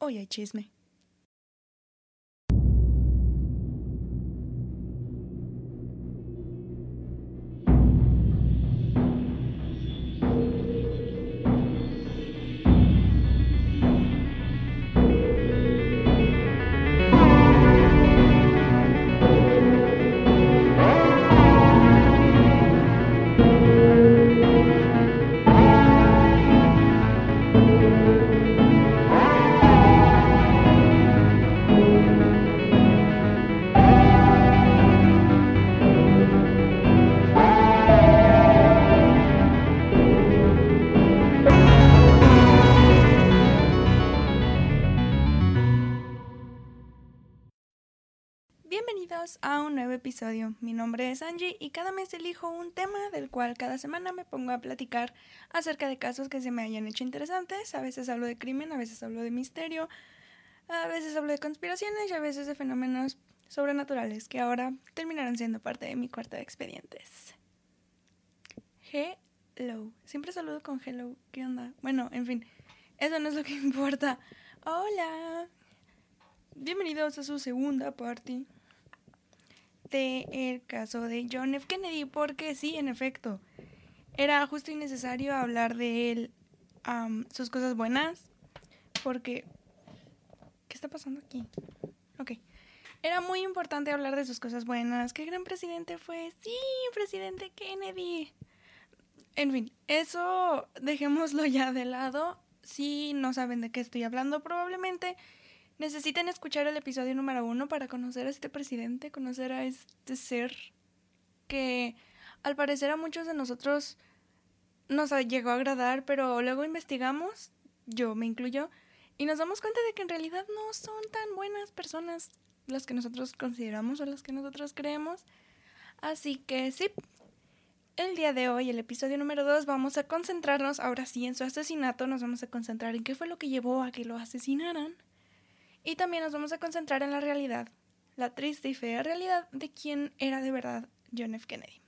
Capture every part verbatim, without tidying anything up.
Hoy hay chisme. Bienvenidos a un nuevo episodio. Mi nombre es Angie y cada mes elijo un tema del cual cada semana me pongo a platicar acerca de casos que se me hayan hecho interesantes. A veces hablo de crimen, a veces hablo de misterio, a veces hablo de conspiraciones y a veces de fenómenos sobrenaturales que ahora terminarán siendo parte de mi cuarto de expedientes. Hello. Siempre saludo con hello. ¿Qué onda? Bueno, en fin, eso no es lo que importa. Hola. Bienvenidos a su segunda parte de el caso de John F. Kennedy, porque sí, en efecto, era justo y necesario hablar de él, um, sus cosas buenas, porque... ¿Qué está pasando aquí? Ok. Era muy importante hablar de sus cosas buenas. ¿Qué gran presidente fue? Sí, presidente Kennedy. En fin, eso dejémoslo ya de lado. Si no saben de qué estoy hablando, probablemente necesiten escuchar el episodio número uno para conocer a este presidente, conocer a este ser que al parecer a muchos de nosotros nos llegó a agradar, pero luego investigamos, yo me incluyo, y nos damos cuenta de que en realidad no son tan buenas personas las que nosotros consideramos o las que nosotros creemos. Así que sí, el día de hoy, el episodio número dos, vamos a concentrarnos ahora sí en su asesinato, nos vamos a concentrar en qué fue lo que llevó a que lo asesinaran. Y también nos vamos a concentrar en la realidad, la triste y fea realidad de quién era de verdad John F. Kennedy.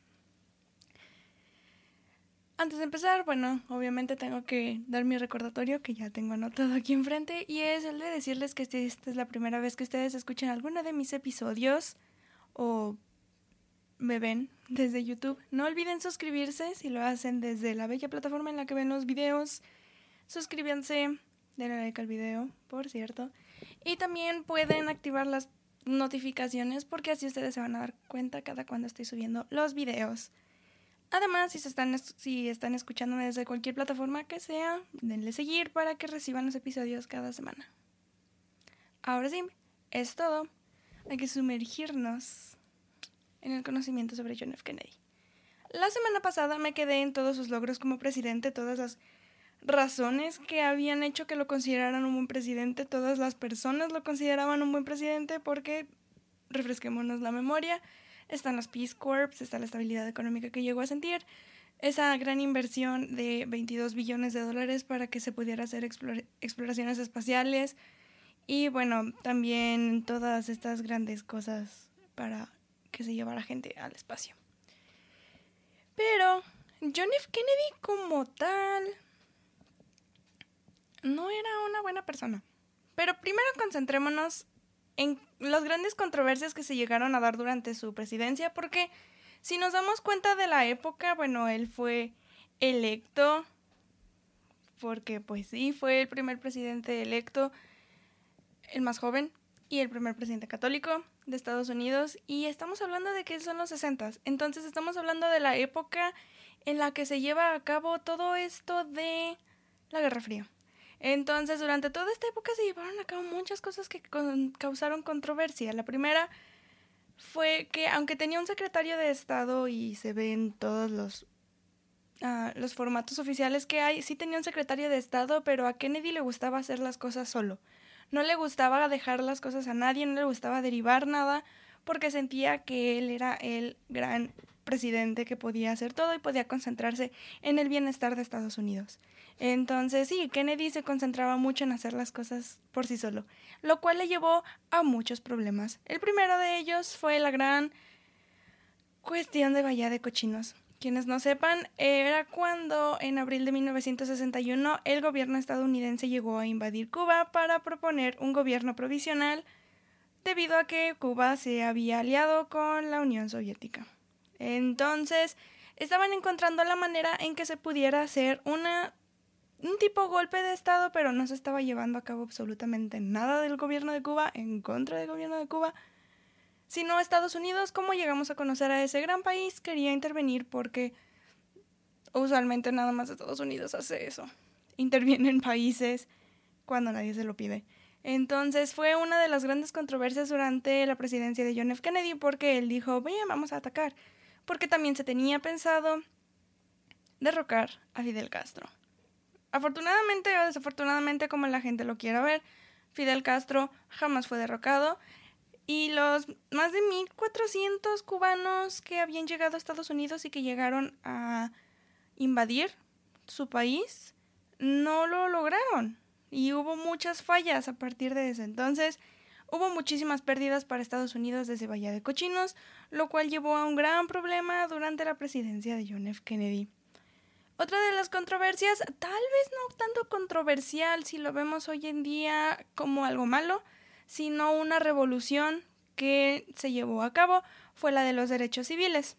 Antes de empezar, bueno, obviamente tengo que dar mi recordatorio que ya tengo anotado aquí enfrente, y es el de decirles que si esta es la primera vez que ustedes escuchan alguno de mis episodios o me ven desde YouTube, no olviden suscribirse si lo hacen desde la bella plataforma en la que ven los videos. Suscríbanse, denle like al video, por cierto. Y también pueden activar las notificaciones porque así ustedes se van a dar cuenta cada cuando estoy subiendo los videos. Además, si, se están, si están escuchándome desde cualquier plataforma que sea, denle seguir para que reciban los episodios cada semana. Ahora sí, es todo. Hay que sumergirnos en el conocimiento sobre John F. Kennedy. La semana pasada me quedé en todos sus logros como presidente, todas las razones que habían hecho que lo consideraran un buen presidente, todas las personas lo consideraban un buen presidente porque, refresquémonos la memoria, están los Peace Corps, está la estabilidad económica que llegó a sentir, esa gran inversión de veintidós billones de dólares para que se pudiera hacer explore- exploraciones espaciales y bueno, también todas estas grandes cosas para que se llevara gente al espacio. Pero John F. Kennedy como tal no era una buena persona. Pero primero concentrémonos en las grandes controversias que se llegaron a dar durante su presidencia, porque si nos damos cuenta de la época, bueno, él fue electo, porque pues sí, fue el primer presidente electo, el más joven, y el primer presidente católico de Estados Unidos, y estamos hablando de que son los sesentas, entonces estamos hablando de la época en la que se lleva a cabo todo esto de la Guerra Fría. Entonces, durante toda esta época se llevaron a cabo muchas cosas que con, causaron controversia. La primera fue que, aunque tenía un secretario de Estado y se ve en todos los, uh, los formatos oficiales que hay, sí tenía un secretario de Estado, pero a Kennedy le gustaba hacer las cosas solo. No le gustaba dejar las cosas a nadie, no le gustaba derivar nada, porque sentía que él era el gran presidente que podía hacer todo y podía concentrarse en el bienestar de Estados Unidos. Entonces sí, Kennedy se concentraba mucho en hacer las cosas por sí solo, lo cual le llevó a muchos problemas. El primero de ellos fue la gran cuestión de Bahía de Cochinos, quienes no sepan, era cuando en abril de mil novecientos sesenta y uno el gobierno estadounidense llegó a invadir Cuba para proponer un gobierno provisional debido a que Cuba se había aliado con la Unión Soviética. Entonces, estaban encontrando la manera en que se pudiera hacer una, un tipo golpe de estado, pero no se estaba llevando a cabo absolutamente nada del gobierno de Cuba en contra del gobierno de Cuba, sino Estados Unidos, como llegamos a conocer a ese gran país, quería intervenir porque usualmente nada más Estados Unidos hace eso. Interviene en países cuando nadie se lo pide. Entonces fue una de las grandes controversias durante la presidencia de John F. Kennedy porque él dijo, bien, vamos a atacar. Porque también se tenía pensado derrocar a Fidel Castro. Afortunadamente o desafortunadamente, como la gente lo quiera ver, Fidel Castro jamás fue derrocado y los más de mil cuatrocientos cubanos que habían llegado a Estados Unidos y que llegaron a invadir su país no lo lograron. Y hubo muchas fallas a partir de eso. Entonces, hubo muchísimas pérdidas para Estados Unidos desde Bahía de Cochinos, lo cual llevó a un gran problema durante la presidencia de John F. Kennedy. Otra de las controversias, tal vez no tanto controversial si lo vemos hoy en día como algo malo, sino una revolución que se llevó a cabo, fue la de los derechos civiles.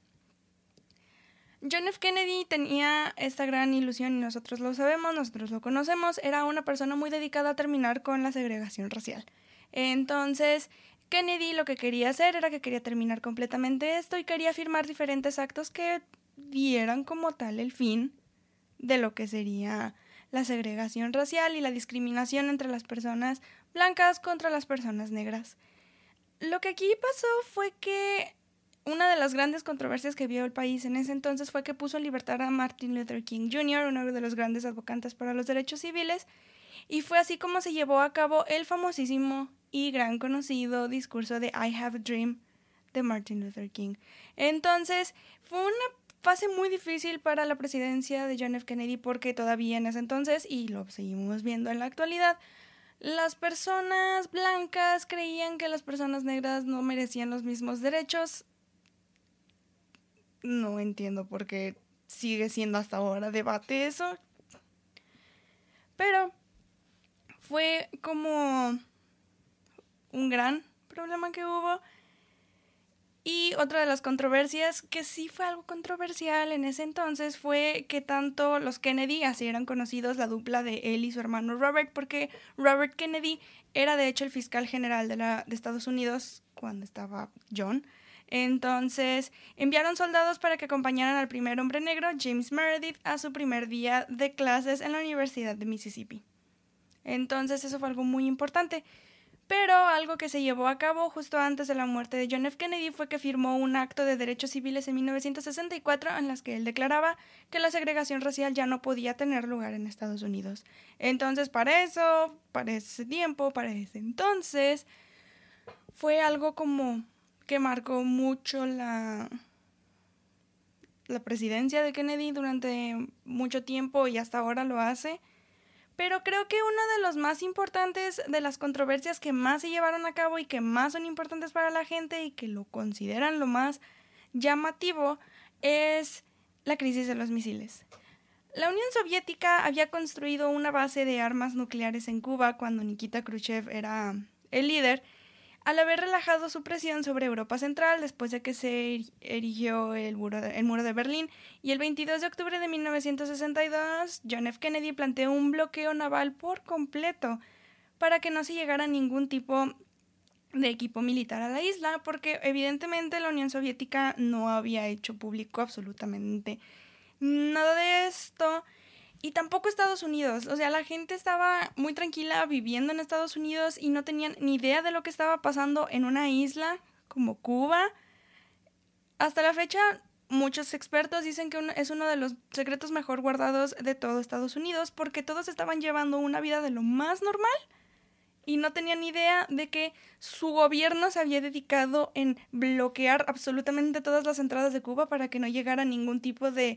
John F. Kennedy tenía esta gran ilusión y nosotros lo sabemos, nosotros lo conocemos, era una persona muy dedicada a terminar con la segregación racial. Entonces, Kennedy lo que quería hacer era que quería terminar completamente esto y quería firmar diferentes actos que dieran como tal el fin de lo que sería la segregación racial y la discriminación entre las personas blancas contra las personas negras. Lo que aquí pasó fue que una de las grandes controversias que vio el país en ese entonces fue que puso en libertad a Martin Luther King junior, uno de los grandes advocates para los derechos civiles, y fue así como se llevó a cabo el famosísimo y gran conocido discurso de I Have a Dream de Martin Luther King. Entonces, fue una fase muy difícil para la presidencia de John F. Kennedy porque todavía en ese entonces, y lo seguimos viendo en la actualidad, las personas blancas creían que las personas negras no merecían los mismos derechos. No entiendo por qué sigue siendo hasta ahora debate eso. Pero fue como un gran problema que hubo. Y otra de las controversias, que sí fue algo controversial en ese entonces, fue que tanto los Kennedy, así eran conocidos la dupla de él y su hermano Robert, porque Robert Kennedy era de hecho el fiscal general de, la, de Estados Unidos cuando estaba John. Entonces enviaron soldados para que acompañaran al primer hombre negro, James Meredith, a su primer día de clases en la Universidad de Mississippi. Entonces eso fue algo muy importante. Pero algo que se llevó a cabo justo antes de la muerte de John F. Kennedy fue que firmó un acto de derechos civiles en mil novecientos sesenta y cuatro en las que él declaraba que la segregación racial ya no podía tener lugar en Estados Unidos. Entonces, para eso, para ese tiempo, para ese entonces, fue algo como que marcó mucho la, la presidencia de Kennedy durante mucho tiempo y hasta ahora lo hace. Pero creo que uno de los más importantes, de las controversias que más se llevaron a cabo y que más son importantes para la gente y que lo consideran lo más llamativo, es la crisis de los misiles. La Unión Soviética había construido una base de armas nucleares en Cuba cuando Nikita Khrushchev era el líder, al haber relajado su presión sobre Europa Central después de que se erigió el muro de, el muro de Berlín, y el veintidós de octubre de mil novecientos sesenta y dos, John F. Kennedy planteó un bloqueo naval por completo para que no se llegara ningún tipo de equipo militar a la isla, porque evidentemente la Unión Soviética no había hecho público absolutamente nada de esto. Y tampoco Estados Unidos, o sea, la gente estaba muy tranquila viviendo en Estados Unidos y no tenían ni idea de lo que estaba pasando en una isla como Cuba. Hasta la fecha, muchos expertos dicen que es uno de los secretos mejor guardados de todo Estados Unidos porque todos estaban llevando una vida de lo más normal y no tenían ni idea de que su gobierno se había dedicado en bloquear absolutamente todas las entradas de Cuba para que no llegara ningún tipo de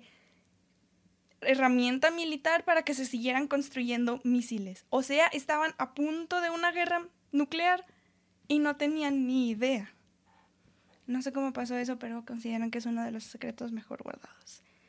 herramienta militar para que se siguieran construyendo misiles. O sea, estaban a punto de una guerra nuclear y no tenían ni idea. No sé cómo pasó eso, pero consideran que es uno de los secretos mejor guardados.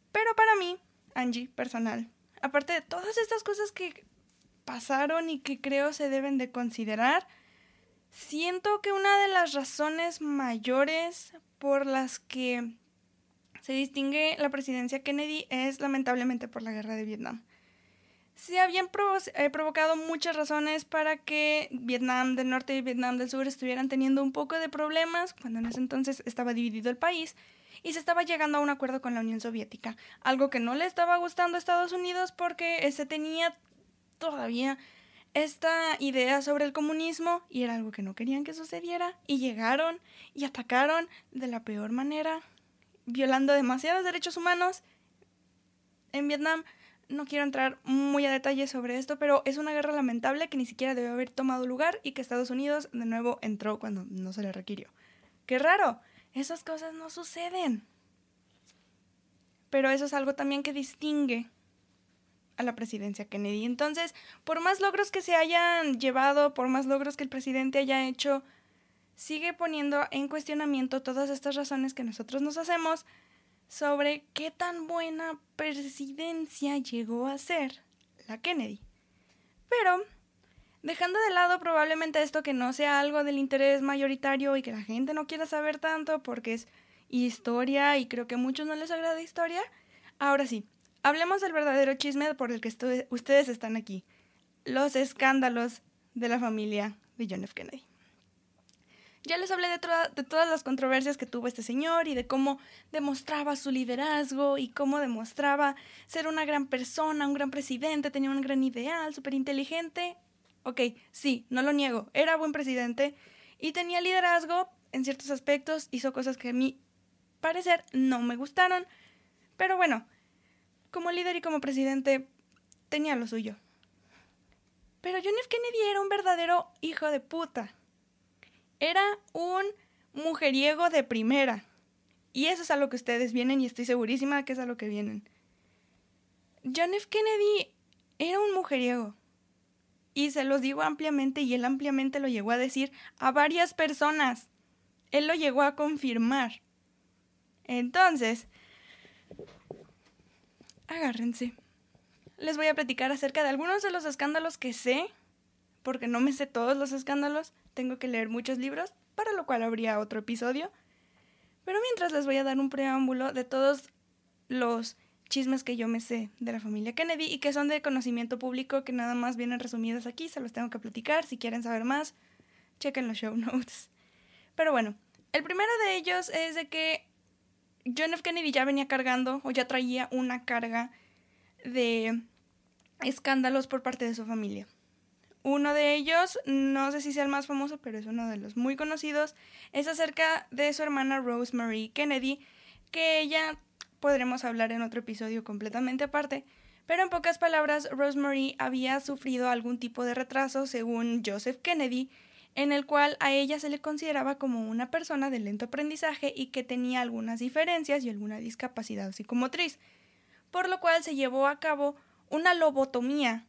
Pero para mí, Angie, personal, aparte de todas estas cosas que pasaron y que creo se deben de considerar, siento que una de las razones mayores por las que se distingue la presidencia Kennedy es lamentablemente por la guerra de Vietnam. Se habían provo- eh, provocado muchas razones para que Vietnam del Norte y Vietnam del Sur estuvieran teniendo un poco de problemas cuando en ese entonces estaba dividido el país y se estaba llegando a un acuerdo con la Unión Soviética, algo que no le estaba gustando a Estados Unidos porque se tenía todavía esta idea sobre el comunismo y era algo que no querían que sucediera y llegaron y atacaron de la peor manera, violando demasiados derechos humanos en Vietnam. No quiero entrar muy a detalle sobre esto, pero es una guerra lamentable que ni siquiera debe haber tomado lugar y que Estados Unidos de nuevo entró cuando no se le requirió. ¡Qué raro! Esas cosas no suceden. Pero eso es algo también que distingue a la presidencia Kennedy. Entonces, por más logros que se hayan llevado, por más logros que el presidente haya hecho, sigue poniendo en cuestionamiento todas estas razones que nosotros nos hacemos sobre qué tan buena presidencia llegó a ser la Kennedy. Pero, dejando de lado probablemente esto que no sea algo del interés mayoritario y que la gente no quiera saber tanto porque es historia y creo que a muchos no les agrada historia, ahora sí, hablemos del verdadero chisme por el que estu- ustedes están aquí. Los escándalos de la familia de John F. Kennedy. Ya les hablé de, to- de todas las controversias que tuvo este señor y de cómo demostraba su liderazgo y cómo demostraba ser una gran persona, un gran presidente, tenía un gran ideal, súper inteligente. Ok, sí, no lo niego, era buen presidente y tenía liderazgo en ciertos aspectos, hizo cosas que a mi parecer no me gustaron, pero bueno, como líder y como presidente tenía lo suyo. Pero John F. Kennedy era un verdadero hijo de puta. Era un mujeriego de primera. Y eso es a lo que ustedes vienen y estoy segurísima que es a lo que vienen. John F. Kennedy era un mujeriego. Y se los digo ampliamente y él ampliamente lo llegó a decir a varias personas. Él lo llegó a confirmar. Entonces, agárrense. Les voy a platicar acerca de algunos de los escándalos que sé, porque no me sé todos los escándalos, tengo que leer muchos libros, para lo cual habría otro episodio. Pero mientras les voy a dar un preámbulo de todos los chismes que yo me sé de la familia Kennedy y que son de conocimiento público, que nada más vienen resumidos aquí, se los tengo que platicar. Si quieren saber más, chequen los show notes. Pero bueno, el primero de ellos es de que John F. Kennedy ya venía cargando o ya traía una carga de escándalos por parte de su familia. Uno de ellos, no sé si sea el más famoso, pero es uno de los muy conocidos, es acerca de su hermana Rosemary Kennedy, que ella podremos hablar en otro episodio completamente aparte, pero en pocas palabras, Rosemary había sufrido algún tipo de retraso, según Joseph Kennedy, en el cual a ella se le consideraba como una persona de lento aprendizaje y que tenía algunas diferencias y alguna discapacidad psicomotriz, por lo cual se llevó a cabo una lobotomía.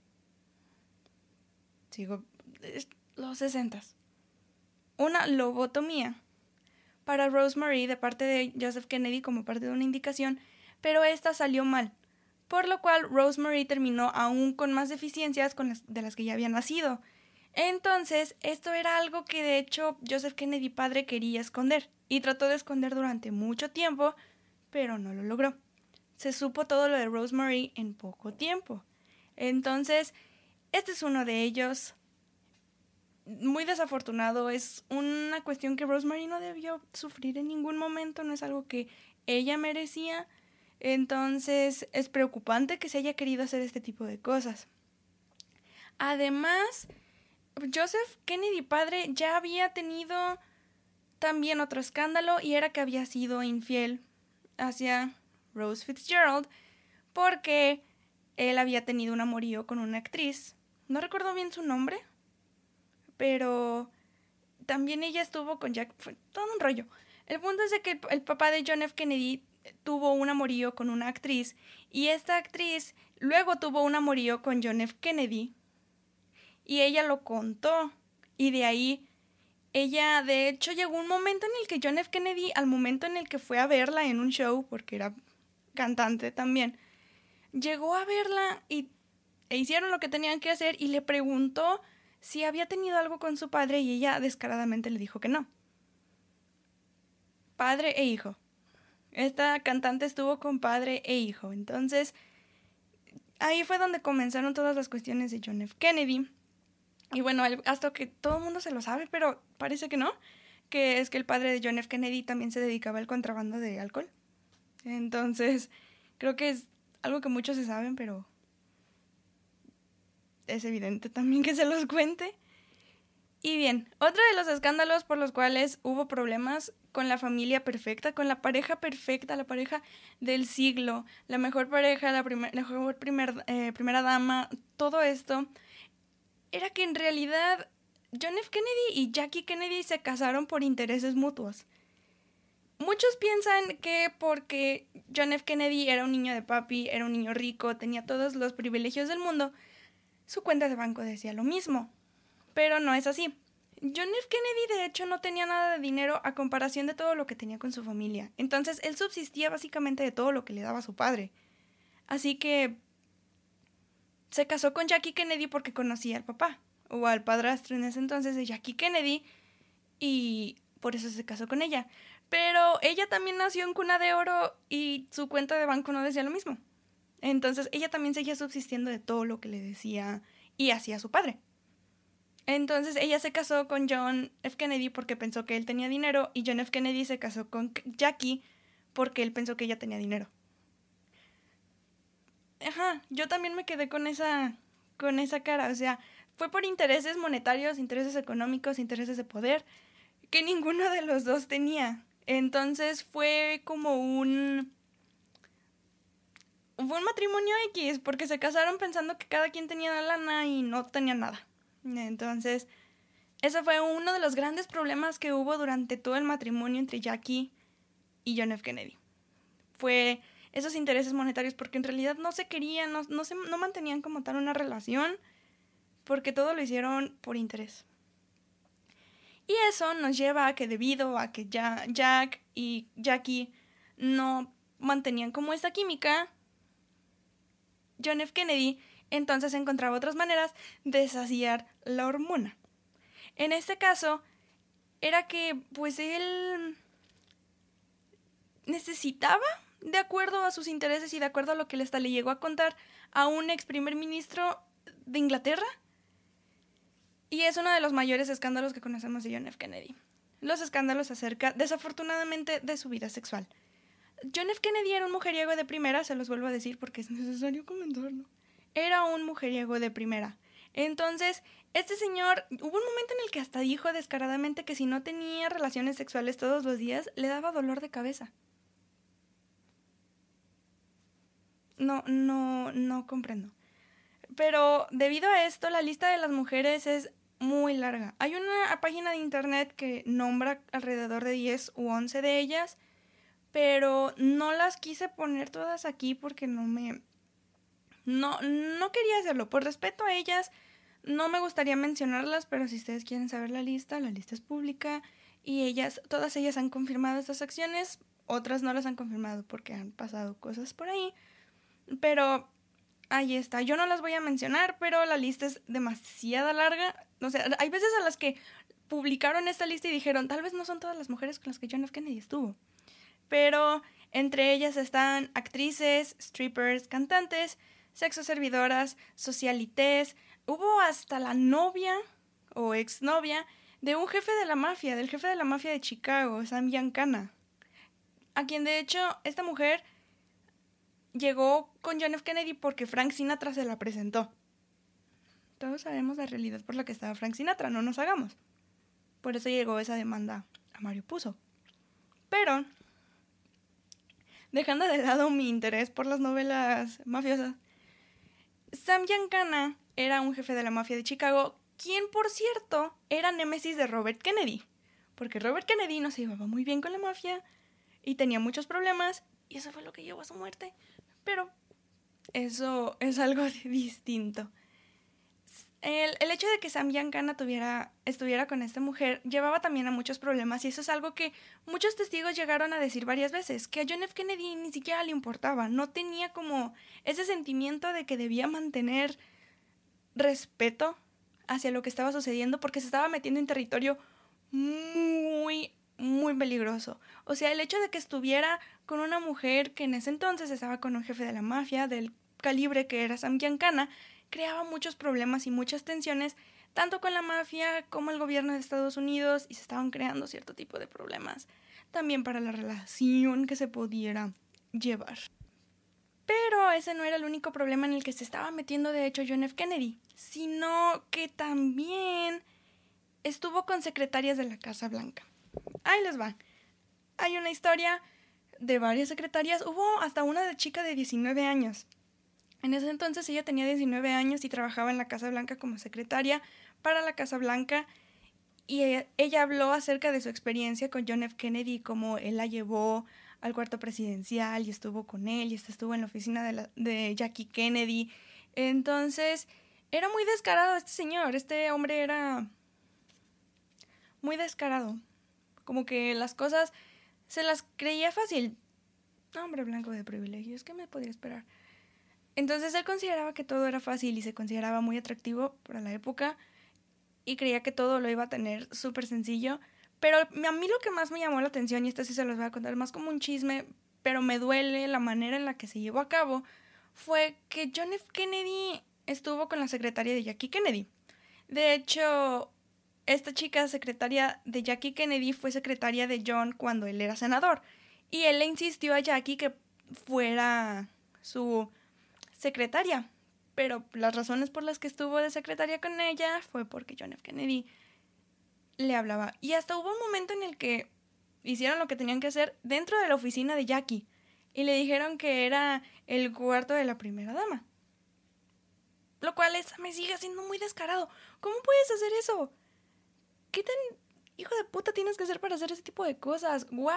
Sigo, los sesentas. Una lobotomía para Rosemary de parte de Joseph Kennedy como parte de una indicación, pero esta salió mal, por lo cual Rosemary terminó aún con más deficiencias con las, de las que ya había nacido. Entonces, esto era algo que de hecho Joseph Kennedy padre quería esconder, y trató de esconder durante mucho tiempo, pero no lo logró. Se supo todo lo de Rosemary en poco tiempo. Entonces, este es uno de ellos. Muy desafortunado, es una cuestión que Rosemary no debió sufrir en ningún momento, no es algo que ella merecía, entonces es preocupante que se haya querido hacer este tipo de cosas. Además, Joseph Kennedy padre ya había tenido también otro escándalo y era que había sido infiel hacia Rose Fitzgerald porque él había tenido un amorío con una actriz, no recuerdo bien su nombre, pero también ella estuvo con Jack, fue todo un rollo. El punto es de que el, el papá de John F. Kennedy tuvo un amorío con una actriz y esta actriz luego tuvo un amorío con John F. Kennedy y ella lo contó y de ahí ella, de hecho, llegó un momento en el que John F. Kennedy, al momento en el que fue a verla en un show, porque era cantante también, llegó a verla y e hicieron lo que tenían que hacer y le preguntó si había tenido algo con su padre y ella descaradamente le dijo que no. Padre e hijo. Esta cantante estuvo con padre e hijo. Entonces, ahí fue donde comenzaron todas las cuestiones de John F. Kennedy. Y bueno, hasta que todo el mundo se lo sabe, pero parece que no, que es que el padre de John F. Kennedy también se dedicaba al contrabando de alcohol. Entonces, creo que es algo que muchos se saben, pero es evidente también que se los cuente. Y bien, otro de los escándalos por los cuales hubo problemas con la familia perfecta, con la pareja perfecta, la pareja del siglo, la mejor pareja, la, primer, la mejor primer, eh, primera dama, todo esto, era que en realidad John F. Kennedy y Jackie Kennedy se casaron por intereses mutuos. Muchos piensan que porque John F. Kennedy era un niño de papi, era un niño rico, tenía todos los privilegios del mundo, su cuenta de banco decía lo mismo. Pero no es así. John F. Kennedy de hecho no tenía nada de dinero a comparación de todo lo que tenía con su familia. Entonces él subsistía básicamente de todo lo que le daba su padre. Así que se casó con Jackie Kennedy porque conocía al papá, o al padrastro en ese entonces de Jackie Kennedy, y por eso se casó con ella. Pero ella también nació en cuna de oro y su cuenta de banco no decía lo mismo. Entonces ella también seguía subsistiendo de todo lo que le decía y hacía su padre. Entonces ella se casó con John F. Kennedy porque pensó que él tenía dinero y John F. Kennedy se casó con Jackie porque él pensó que ella tenía dinero. Ajá, yo también me quedé con esa, con esa cara, o sea, fue por intereses monetarios, intereses económicos, intereses de poder, que ninguno de los dos tenía. Entonces fue como un... Fue un matrimonio X, porque se casaron pensando que cada quien tenía la lana y no tenían nada. Entonces, ese fue uno de los grandes problemas que hubo durante todo el matrimonio entre Jackie y John F. Kennedy. Fue esos intereses monetarios, porque en realidad no se querían, no, no, se, no mantenían como tal una relación, porque todo lo hicieron por interés. Y eso nos lleva a que debido a que ya Jack y Jackie no mantenían como esta química, John F. Kennedy entonces encontraba otras maneras de saciar la hormona. En este caso, era que pues él necesitaba, de acuerdo a sus intereses y de acuerdo a lo que él hasta le llegó a contar a un ex primer ministro de Inglaterra, y es uno de los mayores escándalos que conocemos de John F. Kennedy. Los escándalos acerca, desafortunadamente, de su vida sexual. John F. Kennedy era un mujeriego de primera, se los vuelvo a decir porque es necesario comentarlo. Era un mujeriego de primera. Entonces, este señor, hubo un momento en el que hasta dijo descaradamente que si no tenía relaciones sexuales todos los días, le daba dolor de cabeza. No, no, no comprendo. Pero debido a esto, la lista de las mujeres es muy larga. Hay una página de internet que nombra alrededor de diez u once de ellas, pero no las quise poner todas aquí porque no me... No, no quería hacerlo. Por respeto a ellas, no me gustaría mencionarlas, pero si ustedes quieren saber la lista, la lista es pública y ellas, todas ellas han confirmado estas acciones, otras no las han confirmado porque han pasado cosas por ahí, pero ahí está. Yo no las voy a mencionar, pero la lista es demasiado larga. O sea, hay veces a las que publicaron esta lista y dijeron, tal vez no son todas las mujeres con las que John F. Kennedy estuvo, pero entre ellas están actrices, strippers, cantantes, sexoservidoras, socialites. Hubo hasta la novia o exnovia de un jefe de la mafia, del jefe de la mafia de Chicago, Sam Giancana, a quien de hecho esta mujer llegó con John F. Kennedy porque Frank Sinatra se la presentó. Todos sabemos la realidad por la que estaba Frank Sinatra, no nos hagamos. Por eso llegó esa demanda a Mario Puzo. Pero, dejando de lado mi interés por las novelas mafiosas, Sam Giancana era un jefe de la mafia de Chicago, quien, por cierto, era némesis de Robert Kennedy, porque Robert Kennedy no se llevaba muy bien con la mafia y tenía muchos problemas, y eso fue lo que llevó a su muerte. Pero eso es algo distinto. El, el hecho de que Sam Giancana tuviera, estuviera con esta mujer llevaba también a muchos problemas, y eso es algo que muchos testigos llegaron a decir varias veces, que a John F. Kennedy ni siquiera le importaba, no tenía como ese sentimiento de que debía mantener respeto hacia lo que estaba sucediendo, porque se estaba metiendo en territorio muy, muy peligroso. O sea, el hecho de que estuviera con una mujer que en ese entonces estaba con un jefe de la mafia del calibre que era Sam Giancana, creaba muchos problemas y muchas tensiones, tanto con la mafia como el gobierno de Estados Unidos, y se estaban creando cierto tipo de problemas también para la relación que se pudiera llevar. Pero ese no era el único problema en el que se estaba metiendo de hecho John F. Kennedy, sino que también estuvo con secretarias de la Casa Blanca. Ahí les va. Hay una historia de varias secretarias. Hubo hasta una de chica de diecinueve años. En ese entonces ella tenía diecinueve años y trabajaba en la Casa Blanca como secretaria para la Casa Blanca, y ella, ella habló acerca de su experiencia con John F. Kennedy, cómo él la llevó al cuarto presidencial y estuvo con él, y este estuvo en la oficina de, la, de Jackie Kennedy. Entonces, era muy descarado este señor, este hombre era muy descarado, como que las cosas se las creía fácil. Hombre blanco de privilegios, ¿qué me podría esperar? Entonces él consideraba que todo era fácil y se consideraba muy atractivo para la época, y creía que todo lo iba a tener súper sencillo. Pero a mí lo que más me llamó la atención, y esto sí se los voy a contar más como un chisme, pero me duele la manera en la que se llevó a cabo, fue que John F. Kennedy estuvo con la secretaria de Jackie Kennedy. De hecho, esta chica secretaria de Jackie Kennedy fue secretaria de John cuando él era senador, y él le insistió a Jackie que fuera su secretaria, pero las razones por las que estuvo de secretaria con ella fue porque John F. Kennedy le hablaba. Y hasta hubo un momento en el que hicieron lo que tenían que hacer dentro de la oficina de Jackie, y le dijeron que era el cuarto de la primera dama, lo cual es, me sigue siendo muy descarado. ¿Cómo puedes hacer eso? ¿Qué tan hijo de puta tienes que ser para hacer ese tipo de cosas? ¿What?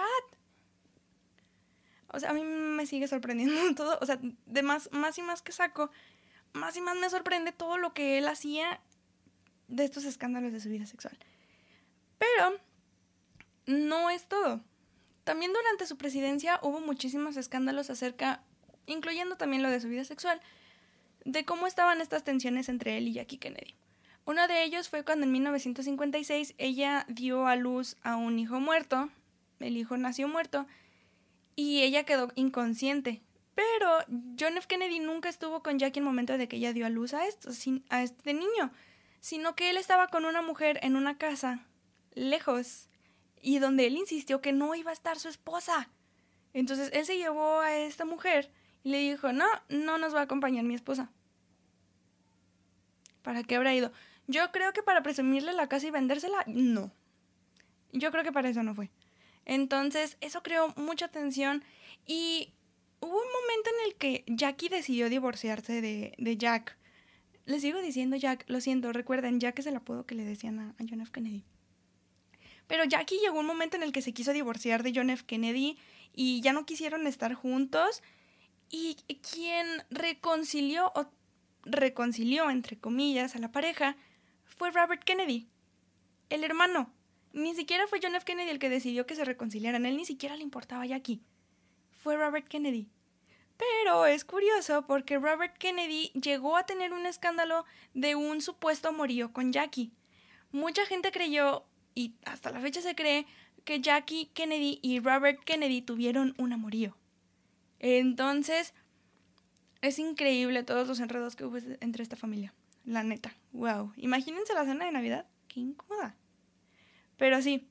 O sea, a mí me sigue sorprendiendo todo. O sea, de más, más y más que saco, más y más me sorprende todo lo que él hacía de estos escándalos de su vida sexual. Pero no es todo. También durante su presidencia hubo muchísimos escándalos acerca, incluyendo también lo de su vida sexual, de cómo estaban estas tensiones entre él y Jackie Kennedy. Uno de ellos fue cuando en mil novecientos cincuenta y seis ella dio a luz a un hijo muerto. El hijo nació muerto y ella quedó inconsciente. Pero John F. Kennedy nunca estuvo con Jackie en el momento de que ella dio a luz a, esto, a este niño, sino que él estaba con una mujer en una casa lejos, y donde él insistió que no iba a estar su esposa. Entonces él se llevó a esta mujer y le dijo, no, no nos va a acompañar mi esposa. ¿Para qué habrá ido? Yo creo que para presumirle la casa y vendérsela, no. Yo creo que para eso no fue. Entonces eso creó mucha tensión, y hubo un momento en el que Jackie decidió divorciarse de, de Jack. Les sigo diciendo Jack, lo siento, recuerden, Jack es el apodo que le decían a, a John F. Kennedy. Pero Jackie llegó un momento en el que se quiso divorciar de John F. Kennedy y ya no quisieron estar juntos, y quien reconcilió, o reconcilió entre comillas, a la pareja fue Robert Kennedy, el hermano. Ni siquiera fue John F. Kennedy el que decidió que se reconciliaran, él ni siquiera le importaba a Jackie, fue Robert Kennedy. Pero es curioso porque Robert Kennedy llegó a tener un escándalo de un supuesto amorío con Jackie. Mucha gente creyó, y hasta la fecha se cree, que Jackie Kennedy y Robert Kennedy tuvieron un amorío. Entonces, es increíble todos los enredos que hubo entre esta familia. La neta, wow. Imagínense la cena de Navidad, qué incómoda. Pero sí,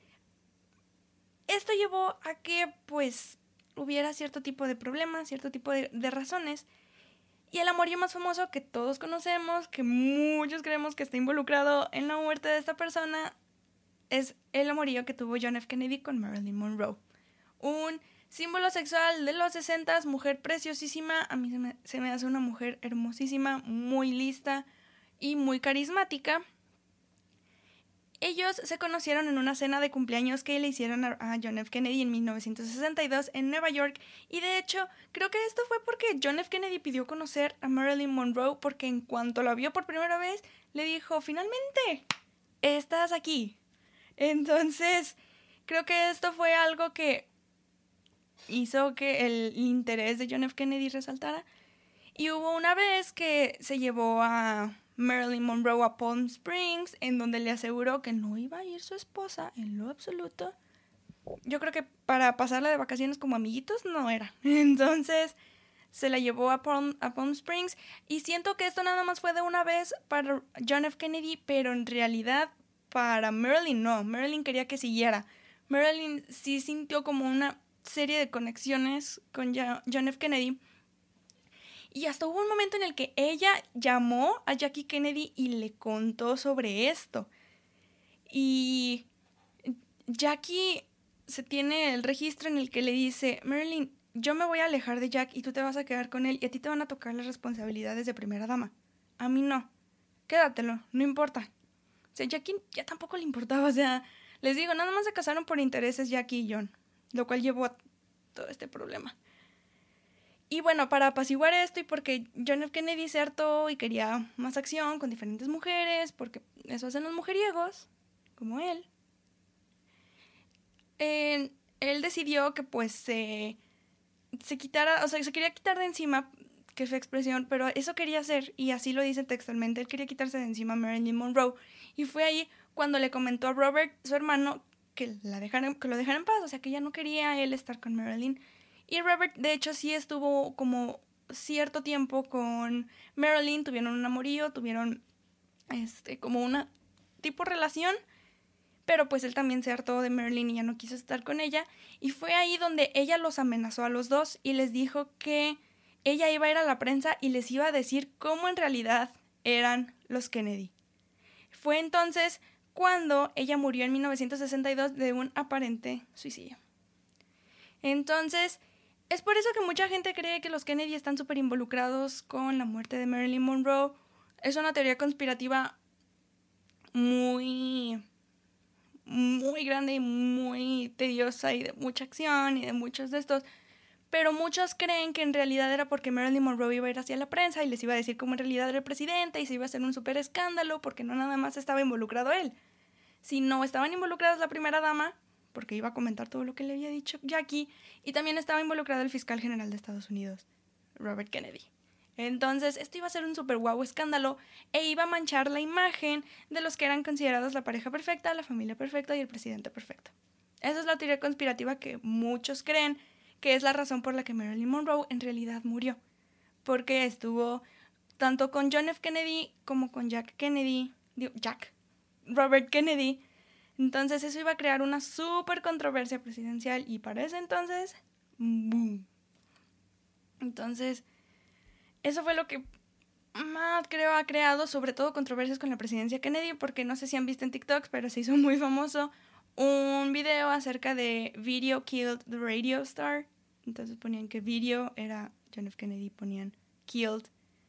esto llevó a que, pues, hubiera cierto tipo de problemas, cierto tipo de, de razones. Y el amorío más famoso que todos conocemos, que muchos creemos que está involucrado en la muerte de esta persona, es el amorío que tuvo John F. Kennedy con Marilyn Monroe. Un símbolo sexual de los sesentas, mujer preciosísima. A mí se me, se me hace una mujer hermosísima, muy lista y muy carismática. Ellos se conocieron en una cena de cumpleaños que le hicieron a, a John F. Kennedy en mil novecientos sesenta y dos en Nueva York, y de hecho creo que esto fue porque John F. Kennedy pidió conocer a Marilyn Monroe porque en cuanto la vio por primera vez le dijo, finalmente, estás aquí. Entonces creo que esto fue algo que hizo que el interés de John F. Kennedy resaltara. Y hubo una vez que se llevó a Marilyn Monroe a Palm Springs, en donde le aseguró que no iba a ir su esposa en lo absoluto. Yo creo que para pasarla de vacaciones como amiguitos no era. Entonces se la llevó a Palm, a Palm Springs, y siento que esto nada más fue de una vez para John F. Kennedy, pero en realidad para Marilyn no. Marilyn quería que siguiera. Marilyn sí sintió como una serie de conexiones con John F. Kennedy. Y hasta hubo un momento en el que ella llamó a Jackie Kennedy y le contó sobre esto. Y Jackie se tiene el registro en el que le dice, Marilyn, yo me voy a alejar de Jack y tú te vas a quedar con él y a ti te van a tocar las responsabilidades de primera dama. A mí no. Quédatelo, no importa. O sea, Jackie ya tampoco le importaba. O sea, les digo, nada más se casaron por intereses Jackie y John, lo cual llevó a todo este problema. Y bueno, para apaciguar esto y porque John F. Kennedy se hartó y quería más acción con diferentes mujeres, porque eso hacen los mujeriegos, como él, eh, él decidió que pues se, se quitara, o sea, se quería quitar de encima, que fue expresión, pero eso quería hacer, y así lo dice textualmente, él quería quitarse de encima a Marilyn Monroe, y fue ahí cuando le comentó a Robert, su hermano, que, la dejaran, que lo dejara en paz, o sea, que ya no quería él estar con Marilyn. Y Robert, de hecho, sí estuvo como cierto tiempo con Marilyn, tuvieron un amorío, tuvieron este, como una tipo relación, pero pues él también se hartó de Marilyn y ya no quiso estar con ella, y fue ahí donde ella los amenazó a los dos y les dijo que ella iba a ir a la prensa y les iba a decir cómo en realidad eran los Kennedy. Fue entonces cuando ella murió en mil novecientos sesenta y dos de un aparente suicidio. Entonces, es por eso que mucha gente cree que los Kennedy están súper involucrados con la muerte de Marilyn Monroe. Es una teoría conspirativa muy, muy grande y muy tediosa y de mucha acción y de muchos de estos. Pero muchos creen que en realidad era porque Marilyn Monroe iba a ir hacia la prensa y les iba a decir cómo en realidad era el presidente y se iba a hacer un súper escándalo porque no nada más estaba involucrado él. Si no estaban involucradas la primera dama, porque iba a comentar todo lo que le había dicho Jackie, y también estaba involucrado el fiscal general de Estados Unidos, Robert Kennedy. Entonces, esto iba a ser un super guau escándalo e iba a manchar la imagen de los que eran considerados la pareja perfecta, la familia perfecta y el presidente perfecto. Esa es la teoría conspirativa que muchos creen que es la razón por la que Marilyn Monroe en realidad murió, porque estuvo tanto con John F. Kennedy como con Jack Kennedy, digo, Jack, Robert Kennedy. Entonces eso iba a crear una súper controversia presidencial y para ese entonces, ¡boom! Entonces, eso fue lo que más creo ha creado, sobre todo controversias con la presidencia Kennedy, porque no sé si han visto en TikTok, pero se hizo muy famoso un video acerca de Video Killed the Radio Star. Entonces ponían que Video era John F. Kennedy, ponían Killed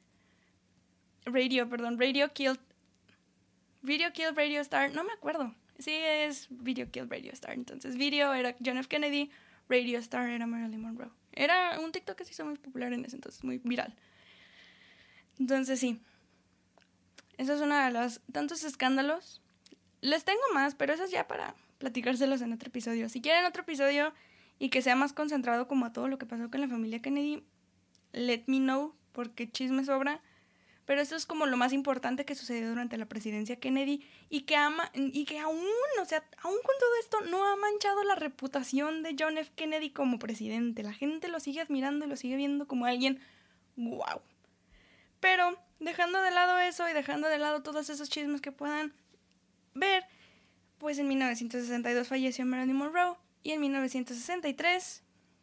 Radio, perdón, Radio Killed Video Killed Radio Star, no me acuerdo. Sí, es Video Killed Radio Star. Entonces, Video era John F. Kennedy, Radio Star era Marilyn Monroe. Era un TikTok que se hizo muy popular en ese entonces, muy viral. Entonces, sí. Esa es una de los tantos escándalos. Les tengo más, pero eso es ya para platicárselos en otro episodio. Si quieren otro episodio y que sea más concentrado como a todo lo que pasó con la familia Kennedy, let me know, porque chisme sobra. Pero eso es como lo más importante que sucedió durante la presidencia Kennedy y que, ama, y que aún, o sea, aún con todo esto no ha manchado la reputación de John F. Kennedy como presidente. La gente lo sigue admirando y lo sigue viendo como alguien wow. Pero dejando de lado eso y dejando de lado todos esos chismes que puedan ver, pues en mil novecientos sesenta y dos falleció Marilyn Monroe y en mil novecientos sesenta y tres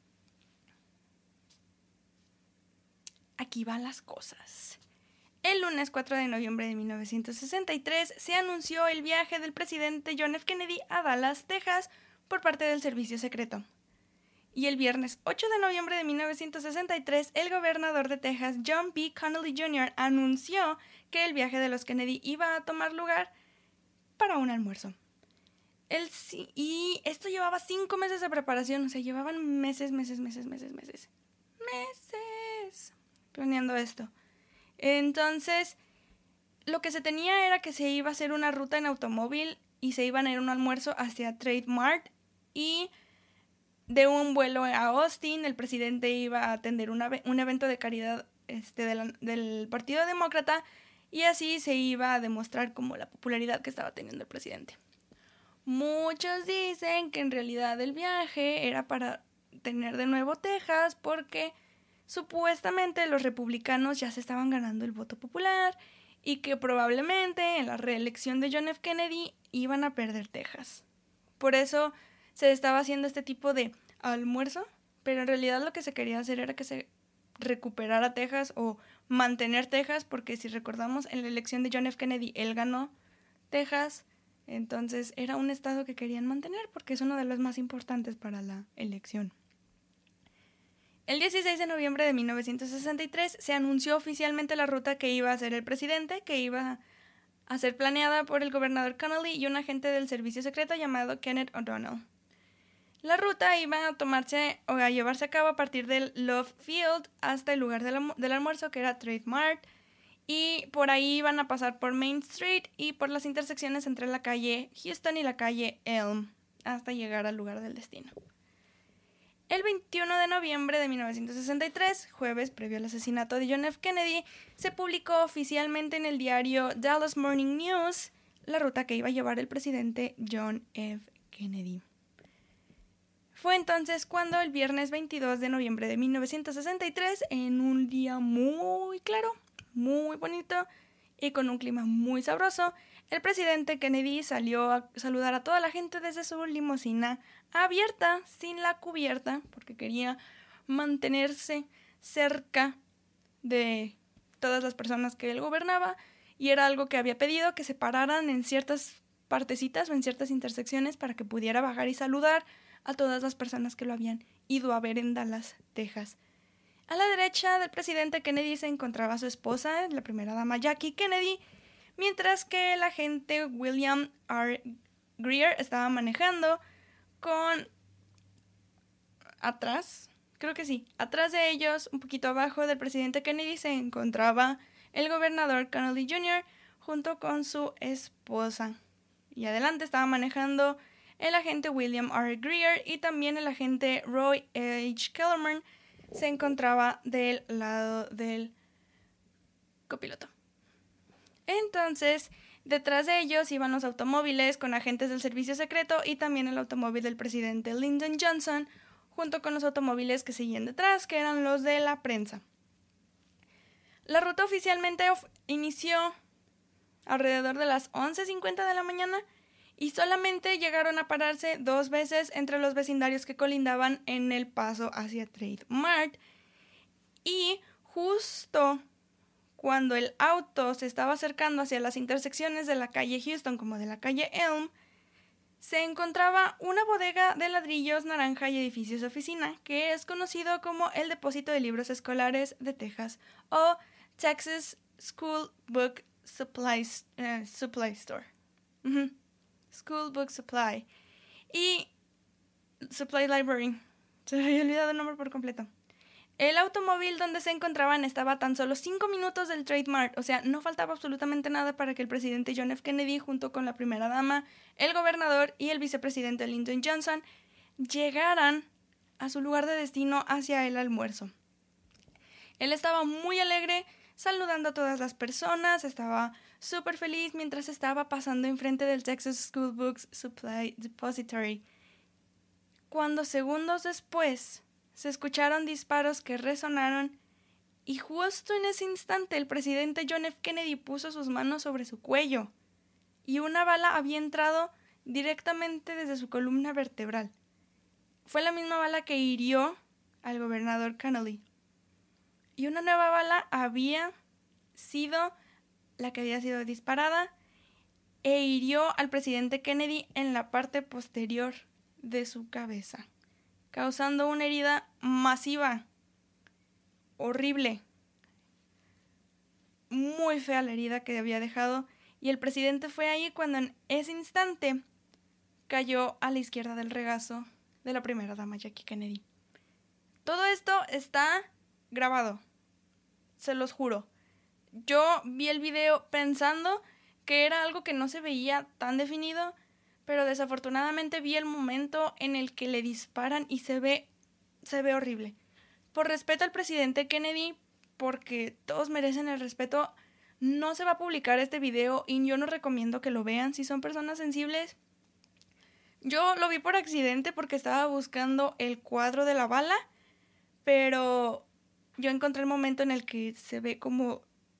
aquí van las cosas. El lunes cuatro de noviembre de mil novecientos sesenta y tres se anunció el viaje del presidente John F. Kennedy a Dallas, Texas, por parte del servicio secreto. Y el viernes ocho de noviembre de mil novecientos sesenta y tres, el gobernador de Texas, John B. Connally junior, anunció que el viaje de los Kennedy iba a tomar lugar para un almuerzo. El, y esto llevaba cinco meses de preparación, o sea, llevaban meses, meses, meses, meses, meses. Meses planeando esto. Entonces, lo que se tenía era que se iba a hacer una ruta en automóvil y se iban a ir a un almuerzo hacia Trade Mart, y de un vuelo a Austin el presidente iba a atender una, un evento de caridad este, de la, del Partido Demócrata, y así se iba a demostrar como la popularidad que estaba teniendo el presidente. Muchos dicen que en realidad el viaje era para tener de nuevo Texas, porque supuestamente los republicanos ya se estaban ganando el voto popular y que probablemente en la reelección de John F. Kennedy iban a perder Texas. Por eso se estaba haciendo este tipo de almuerzo, pero en realidad lo que se quería hacer era que se recuperara Texas o mantener Texas, porque si recordamos, en la elección de John F. Kennedy él ganó Texas. Entonces era un estado que querían mantener porque es uno de los más importantes para la elección. El dieciséis de noviembre de mil novecientos sesenta y tres se anunció oficialmente la ruta que iba a hacer el presidente, que iba a ser planeada por el gobernador Connolly y un agente del servicio secreto llamado Kenneth O'Donnell. La ruta iba a tomarse o a llevarse a cabo a partir del Love Field hasta el lugar del, del almuerzo, que era Trade Mart, y por ahí iban a pasar por Main Street y por las intersecciones entre la calle Houston y la calle Elm hasta llegar al lugar del destino. El veintiuno de noviembre de mil novecientos sesenta y tres, jueves previo al asesinato de John F. Kennedy, se publicó oficialmente en el diario Dallas Morning News la ruta que iba a llevar el presidente John F. Kennedy. Fue entonces cuando el viernes veintidós de noviembre de mil novecientos sesenta y tres, en un día muy claro, muy bonito y con un clima muy sabroso, el presidente Kennedy salió a saludar a toda la gente desde su limusina abierta, sin la cubierta, porque quería mantenerse cerca de todas las personas que él gobernaba, y era algo que había pedido, que se pararan en ciertas partecitas o en ciertas intersecciones para que pudiera bajar y saludar a todas las personas que lo habían ido a ver en Dallas, Texas. A la derecha del presidente Kennedy se encontraba su esposa, la primera dama Jackie Kennedy, mientras que el agente William R. Greer estaba manejando con... atrás, creo que sí, atrás de ellos, un poquito abajo del presidente Kennedy, se encontraba el gobernador Connolly junior junto con su esposa. Y adelante estaba manejando el agente William R. Greer, y también el agente Roy H. Kellerman se encontraba del lado del copiloto. Entonces, detrás de ellos iban los automóviles con agentes del servicio secreto y también el automóvil del presidente Lyndon Johnson, junto con los automóviles que seguían detrás, que eran los de la prensa. La ruta oficialmente of- inició alrededor de las once cincuenta de la mañana y solamente llegaron a pararse dos veces entre los vecindarios que colindaban en el paso hacia Trade Mart, y justo cuando el auto se estaba acercando hacia las intersecciones de la calle Houston como de la calle Elm, se encontraba una bodega de ladrillos naranja y edificios de oficina que es conocido como el Depósito de Libros Escolares de Texas o Texas School Book Supply, uh, Supply Store. Uh-huh. School Book Supply y Supply Library. Se me había olvidado el nombre por completo. El automóvil donde se encontraban estaba a tan solo cinco minutos del Trade Mart, o sea, no faltaba absolutamente nada para que el presidente John F. Kennedy, junto con la primera dama, el gobernador y el vicepresidente Lyndon Johnson, llegaran a su lugar de destino hacia el almuerzo. Él estaba muy alegre, saludando a todas las personas, estaba súper feliz mientras estaba pasando enfrente del Texas School Books Supply Depository, cuando segundos después se escucharon disparos que resonaron, y justo en ese instante el presidente John F. Kennedy puso sus manos sobre su cuello, y una bala había entrado directamente desde su columna vertebral. Fue la misma bala que hirió al gobernador Connolly. Y una nueva bala había sido la que había sido disparada e hirió al presidente Kennedy en la parte posterior de su cabeza, causando una herida masiva, horrible, muy fea la herida que había dejado, y el presidente fue ahí cuando en ese instante cayó a la izquierda del regazo de la primera dama Jackie Kennedy. Todo esto está grabado, se los juro. Yo vi el video pensando que era algo que no se veía tan definido, pero desafortunadamente vi el momento en el que le disparan y se ve, se ve horrible. Por respeto al presidente Kennedy, porque todos merecen el respeto, no se va a publicar este video y yo no recomiendo que lo vean si son personas sensibles. Yo lo vi por accidente porque estaba buscando el cuadro de la bala, pero yo encontré el momento en el que se ve como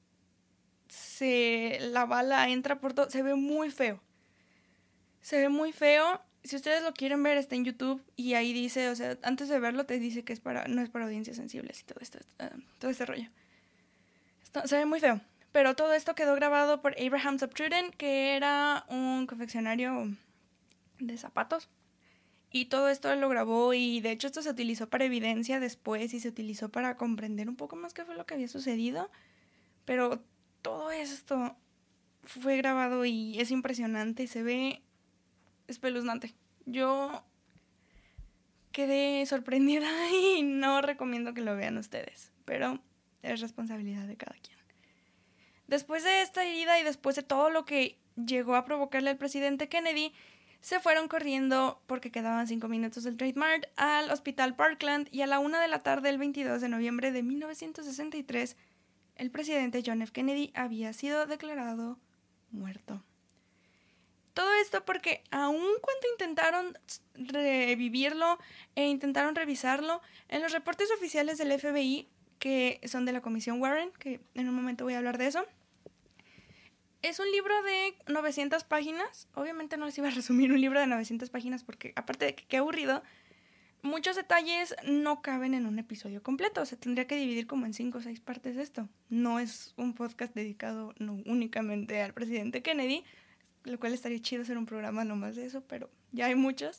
se, la bala entra por todo. Se ve muy feo. Se ve muy feo. Si ustedes lo quieren ver, está en YouTube y ahí dice, o sea, antes de verlo te dice que es para, no es para audiencias sensibles y todo esto, uh, todo este rollo. Esto, se ve muy feo. Pero todo esto quedó grabado por Abraham Zaptruden, que era un confeccionario de zapatos. Y todo esto lo grabó y de hecho esto se utilizó para evidencia después y se utilizó para comprender un poco más qué fue lo que había sucedido. Pero todo esto fue grabado y es impresionante, se ve espeluznante. Yo quedé sorprendida y no recomiendo que lo vean ustedes, pero es responsabilidad de cada quien. Después de esta herida y después de todo lo que llegó a provocarle al presidente Kennedy, se fueron corriendo, porque quedaban cinco minutos del Trade Mart, al Hospital Parkland y a la una de la tarde del veintidós de noviembre de mil novecientos sesenta y tres, el presidente John F. Kennedy había sido declarado muerto. Todo esto porque aun cuando intentaron revivirlo e intentaron revisarlo, en los reportes oficiales del F B I, que son de la Comisión Warren, que en un momento voy a hablar de eso, es un libro de novecientas páginas. Obviamente no les iba a resumir un libro de novecientas páginas porque, aparte de que qué aburrido, muchos detalles no caben en un episodio completo. Se tendría que dividir como en cinco o seis partes esto. No es un podcast dedicado no únicamente al presidente Kennedy, lo cual estaría chido hacer un programa nomás de eso, pero ya hay muchos.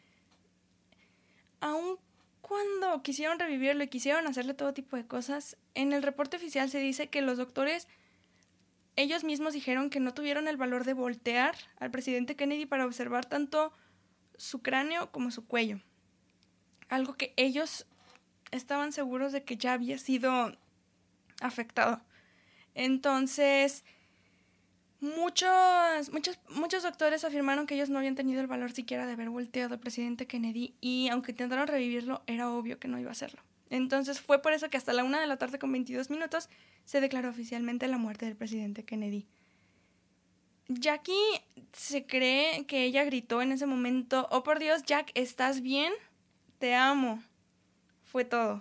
Aun cuando quisieron revivirlo y quisieron hacerle todo tipo de cosas, en el reporte oficial se dice que los doctores, ellos mismos dijeron que no tuvieron el valor de voltear al presidente Kennedy para observar tanto su cráneo como su cuello. Algo que ellos estaban seguros de que ya había sido afectado. Entonces, muchos, muchos, muchos doctores afirmaron que ellos no habían tenido el valor siquiera de haber volteado al presidente Kennedy y aunque intentaron revivirlo, era obvio que no iba a hacerlo. Entonces fue por eso que hasta la una de la tarde con veintidós minutos se declaró oficialmente la muerte del presidente Kennedy. Jackie se cree que ella gritó en ese momento, "Oh por Dios, Jack, ¿estás bien? Te amo". Fue todo.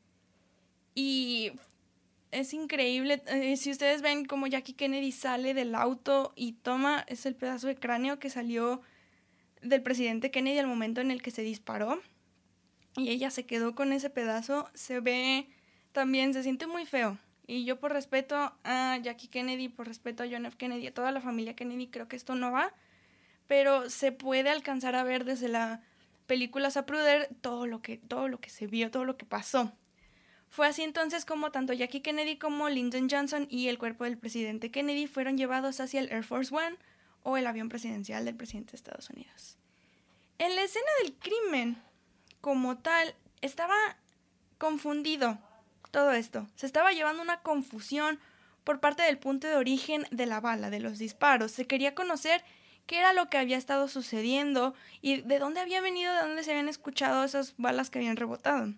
Y es increíble. Eh, si ustedes ven cómo Jackie Kennedy sale del auto y toma, es el pedazo de cráneo que salió del presidente Kennedy al momento en el que se disparó. Y ella se quedó con ese pedazo. Se ve también, se siente muy feo. Y yo por respeto a Jackie Kennedy, por respeto a John F. Kennedy, a toda la familia Kennedy, creo que esto no va. Pero se puede alcanzar a ver desde la película Zapruder todo lo que, todo lo que se vio, todo lo que pasó. Fue así entonces como tanto Jackie Kennedy como Lyndon Johnson y el cuerpo del presidente Kennedy fueron llevados hacia el Air Force One o el avión presidencial del presidente de Estados Unidos. En la escena del crimen, como tal, estaba confundido todo esto. Se estaba llevando una confusión por parte del punto de origen de la bala, de los disparos. Se quería conocer qué era lo que había estado sucediendo y de dónde había venido, de dónde se habían escuchado esas balas que habían rebotado.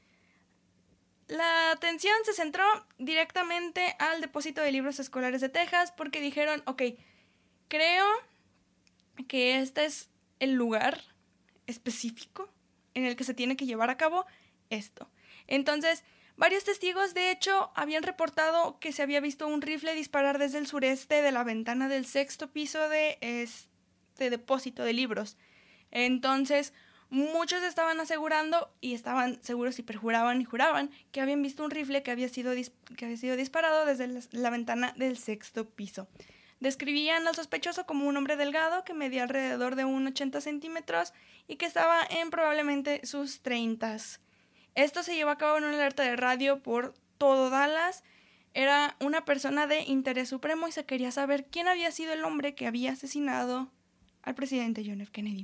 La atención se centró directamente al depósito de libros escolares de Texas porque dijeron, ok, creo que este es el lugar específico en el que se tiene que llevar a cabo esto. Entonces, varios testigos, de hecho, habían reportado que se había visto un rifle disparar desde el sureste de la ventana del sexto piso de este depósito de libros. Entonces, muchos estaban asegurando y estaban seguros y perjuraban y juraban que habían visto un rifle que había sido, dis- que había sido disparado desde la, la ventana del sexto piso. Describían al sospechoso como un hombre delgado que medía alrededor de unos ochenta centímetros y que estaba en probablemente sus treintas. Esto se llevó a cabo en una alerta de radio por todo Dallas. era una persona de interés supremo y se quería saber quién había sido el hombre que había asesinado al presidente John F. Kennedy.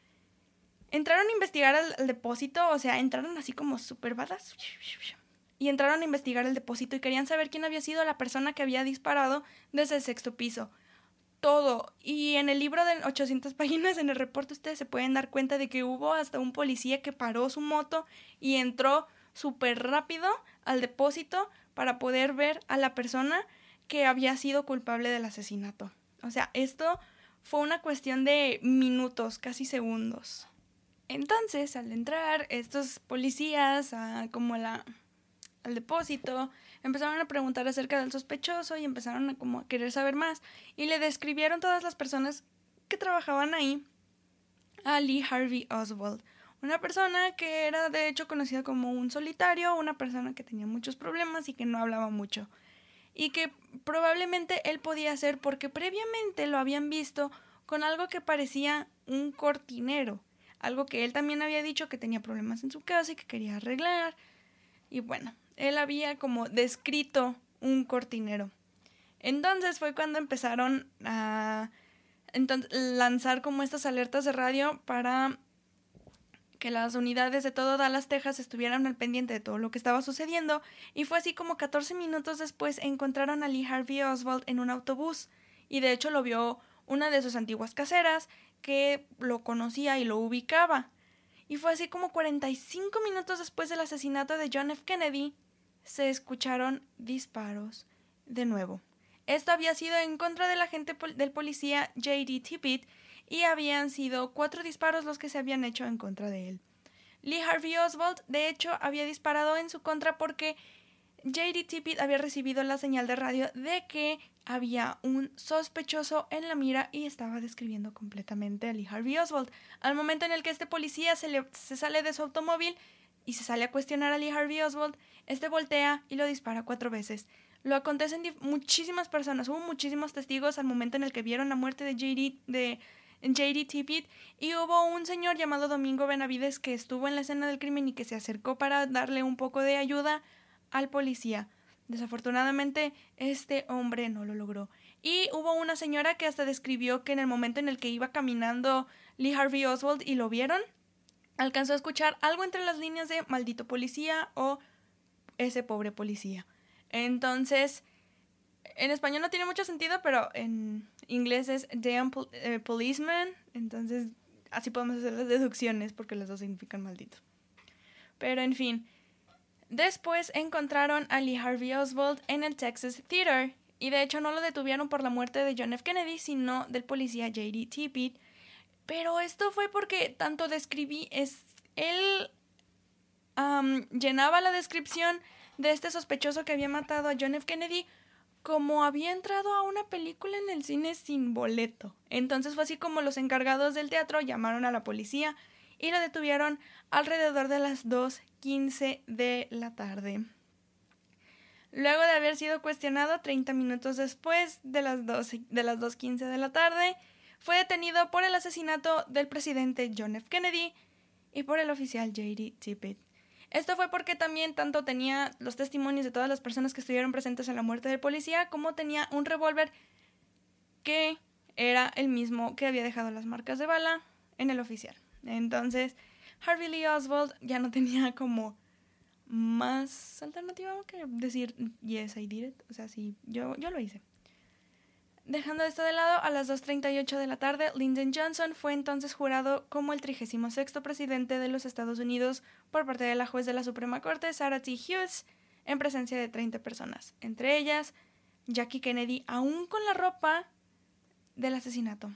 Entraron a investigar el, el depósito, o sea, entraron así como súper badas y entraron a investigar el depósito y querían saber quién había sido la persona que había disparado desde el sexto piso. Todo. Y en el libro de ochocientas páginas, en el reporte, ustedes se pueden dar cuenta de que hubo hasta un policía que paró su moto y entró súper rápido al depósito para poder ver a la persona que había sido culpable del asesinato. O sea, esto fue una cuestión de minutos, casi segundos. Entonces, al entrar estos policías a como la, al depósito, empezaron a preguntar acerca del sospechoso y empezaron a, como a querer saber más. Y le describieron todas las personas que trabajaban ahí a Lee Harvey Oswald. Una persona que era de hecho conocida como un solitario, una persona que tenía muchos problemas y que no hablaba mucho. Y que probablemente él podía ser porque previamente lo habían visto con algo que parecía un cortinero. Algo que él también había dicho que tenía problemas en su casa y que quería arreglar. Y bueno, él había como descrito un cortinero. Entonces fue cuando empezaron a entonces, lanzar como estas alertas de radio para que las unidades de todo Dallas, Texas estuvieran al pendiente de todo lo que estaba sucediendo. Y fue así como catorce minutos después encontraron a Lee Harvey Oswald en un autobús. Y de hecho lo vio una de sus antiguas caseras que lo conocía y lo ubicaba. Y fue así como cuarenta y cinco minutos después del asesinato de John F. Kennedy, se escucharon disparos de nuevo. Esto había sido en contra del agente pol- del policía J D Tippit y habían sido cuatro disparos los que se habían hecho en contra de él. Lee Harvey Oswald, de hecho, había disparado en su contra porque J D Tippit había recibido la señal de radio de que había un sospechoso en la mira y estaba describiendo completamente a Lee Harvey Oswald. Al momento en el que este policía se, le, se sale de su automóvil y se sale a cuestionar a Lee Harvey Oswald, este voltea y lo dispara cuatro veces. Lo acontecen muchísimas personas, hubo muchísimos testigos al momento en el que vieron la muerte de J D, de J D Tippit, y hubo un señor llamado Domingo Benavides que estuvo en la escena del crimen y que se acercó para darle un poco de ayuda al policía. Desafortunadamente, este hombre no lo logró. Y hubo una señora que hasta describió que en el momento en el que iba caminando Lee Harvey Oswald y lo vieron, alcanzó a escuchar algo entre las líneas de maldito policía o ese pobre policía. Entonces, en español no tiene mucho sentido, pero en inglés es damn pol- eh, policeman. Entonces, así podemos hacer las deducciones porque los dos significan maldito. Pero, en fin. Después encontraron a Lee Harvey Oswald en el Texas Theater. Y de hecho no lo detuvieron por la muerte de John F. Kennedy, sino del policía J D Tippit. Pero esto fue porque tanto describí... Es, él um, llenaba la descripción de este sospechoso que había matado a John F. Kennedy como había entrado a una película en el cine sin boleto. Entonces fue así como los encargados del teatro llamaron a la policía y lo detuvieron alrededor de las dos quince de la tarde. Luego de haber sido cuestionado treinta minutos después de las doce, de las dos quince de la tarde, fue detenido por el asesinato del presidente John F. Kennedy y por el oficial J D Tippit. Esto fue porque también tanto tenía los testimonios de todas las personas que estuvieron presentes en la muerte del policía, como tenía un revólver que era el mismo que había dejado las marcas de bala en el oficial. Entonces, Harvey Lee Oswald ya no tenía como más alternativa que decir yes, I did it. O sea, sí, yo, yo lo hice. Dejando esto de lado, a las dos treinta y ocho de la tarde, Lyndon Johnson fue entonces jurado como el trigésimo sexto presidente de los Estados Unidos por parte de la juez de la Suprema Corte, Sarah T. Hughes, en presencia de treinta personas, entre ellas Jackie Kennedy, aún con la ropa del asesinato.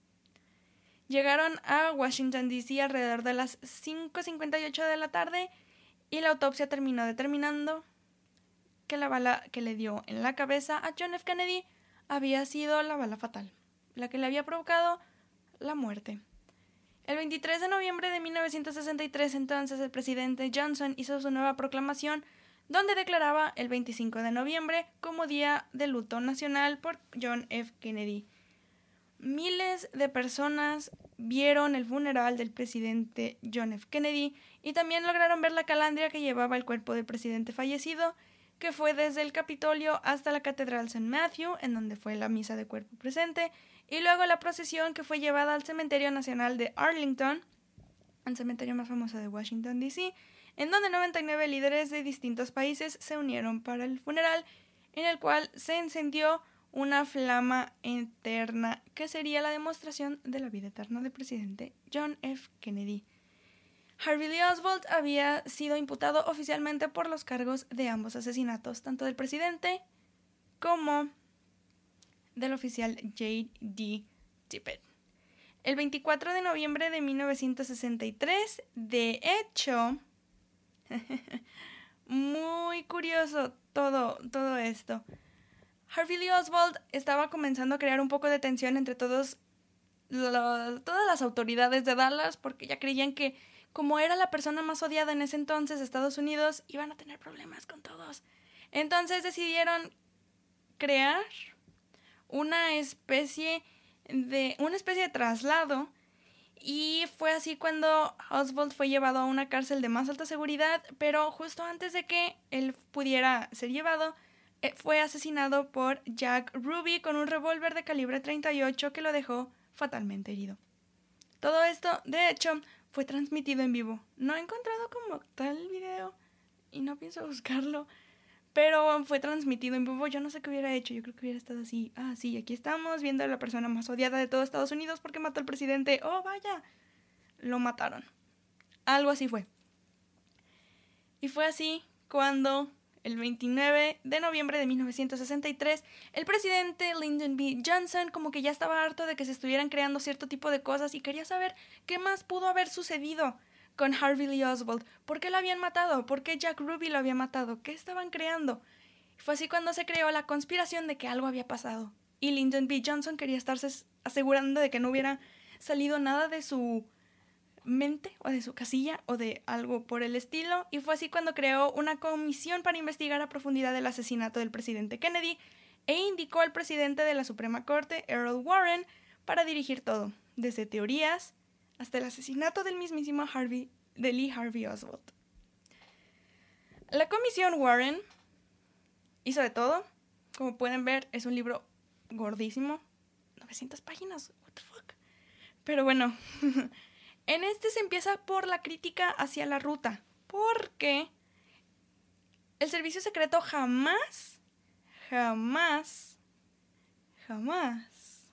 Llegaron a Washington, D C alrededor de las cinco cincuenta y ocho de la tarde y la autopsia terminó determinando que la bala que le dio en la cabeza a John F. Kennedy había sido la bala fatal, la que le había provocado la muerte. El veintitrés de noviembre de mil novecientos sesenta y tres, entonces, el presidente Johnson hizo su nueva proclamación, donde declaraba el veinticinco de noviembre como Día de Luto Nacional por John F. Kennedy. Miles de personas vieron el funeral del presidente John F. Kennedy y también lograron ver la calandria que llevaba el cuerpo del presidente fallecido, que fue desde el Capitolio hasta la Catedral Saint Matthew, en donde fue la misa de cuerpo presente, y luego la procesión que fue llevada al Cementerio Nacional de Arlington, el cementerio más famoso de Washington, D C, en donde noventa y nueve líderes de distintos países se unieron para el funeral, en el cual se encendió una flama eterna que sería la demostración de la vida eterna del presidente John F. Kennedy. Harvey Lee Oswald había sido imputado oficialmente por los cargos de ambos asesinatos, tanto del presidente como del oficial J D Tippit. El veinticuatro de noviembre de mil novecientos sesenta y tres, de hecho, muy curioso todo, todo esto. Harvey Lee Oswald estaba comenzando a crear un poco de tensión entre todos lo, todas las autoridades de Dallas, porque ya creían que, como era la persona más odiada en ese entonces de Estados Unidos, iban a tener problemas con todos. Entonces decidieron crear una especie de una especie de traslado, y fue así cuando Oswald fue llevado a una cárcel de más alta seguridad, pero justo antes de que él pudiera ser llevado, fue asesinado por Jack Ruby con un revólver de calibre treinta y ocho que lo dejó fatalmente herido. Todo esto, de hecho, fue transmitido en vivo. No he encontrado como tal el video y no pienso buscarlo, pero fue transmitido en vivo. Yo no sé qué hubiera hecho. Yo creo que hubiera estado así. Ah, sí, aquí estamos viendo a la persona más odiada de todo Estados Unidos porque mató al presidente. ¡Oh, vaya! Lo mataron. Algo así fue. Y fue así cuando, el veintinueve de noviembre de mil novecientos sesenta y tres, el presidente Lyndon B. Johnson como que ya estaba harto de que se estuvieran creando cierto tipo de cosas y quería saber qué más pudo haber sucedido con Harvey Lee Oswald. ¿Por qué lo habían matado? ¿Por qué Jack Ruby lo había matado? ¿Qué estaban creando? Fue así cuando se creó la conspiración de que algo había pasado. Y Lyndon B. Johnson quería estarse asegurando de que no hubiera salido nada de su mente o de su casilla o de algo por el estilo. Y fue así cuando creó una comisión para investigar a profundidad el asesinato del presidente Kennedy e indicó al presidente de la Suprema Corte, Errol Warren, para dirigir todo, desde teorías hasta el asesinato del mismísimo Harvey, de Lee Harvey Oswald. La comisión Warren hizo de todo. Como pueden ver, es un libro gordísimo. novecientas páginas, what the fuck. Pero bueno, en este se empieza por la crítica hacia la ruta, porque el servicio secreto jamás, jamás, jamás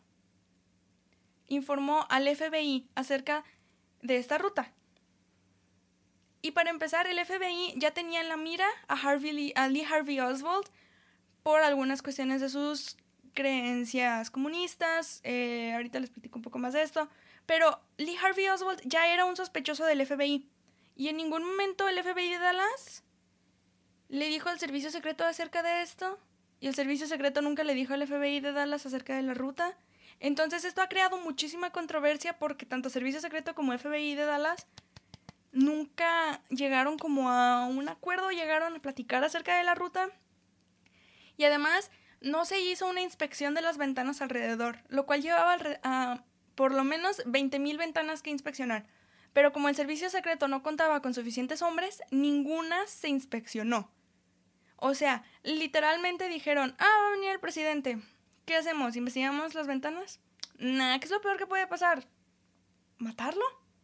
informó al F B I acerca de esta ruta. Y para empezar, el F B I ya tenía en la mira a, Harvey Lee, a Lee Harvey Oswald por algunas cuestiones de sus creencias comunistas. Eh, ahorita les platico un poco más de esto. Pero Lee Harvey Oswald ya era un sospechoso del F B I. Y en ningún momento el F B I de Dallas le dijo al servicio secreto acerca de esto. Y el servicio secreto nunca le dijo al F B I de Dallas acerca de la ruta. Entonces esto ha creado muchísima controversia porque tanto servicio secreto como F B I de Dallas nunca llegaron como a un acuerdo, llegaron a platicar acerca de la ruta. Y además no se hizo una inspección de las ventanas alrededor, lo cual llevaba a por lo menos veinte mil ventanas que inspeccionar. Pero como el servicio secreto no contaba con suficientes hombres, ninguna se inspeccionó. O sea, literalmente dijeron, ah, va a venir el presidente. ¿Qué hacemos? ¿Investigamos las ventanas? Nah, ¿qué es lo peor que puede pasar? ¿Matarlo?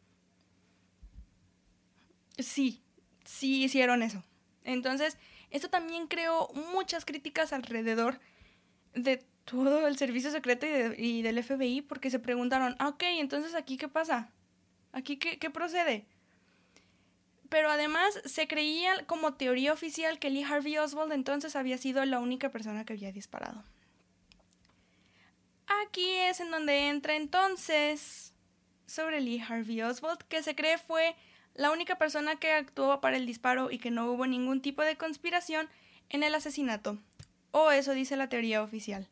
Sí, sí hicieron eso. Entonces, esto también creó muchas críticas alrededor de todo el servicio secreto y, de, y del F B I, porque se preguntaron, ah, ok, entonces ¿aquí qué pasa? ¿Aquí qué, qué procede? Pero además se creía como teoría oficial que Lee Harvey Oswald entonces había sido la única persona que había disparado. Aquí es en donde entra entonces sobre Lee Harvey Oswald, que se cree fue la única persona que actuó para el disparo y que no hubo ningún tipo de conspiración en el asesinato. O eso dice la teoría oficial.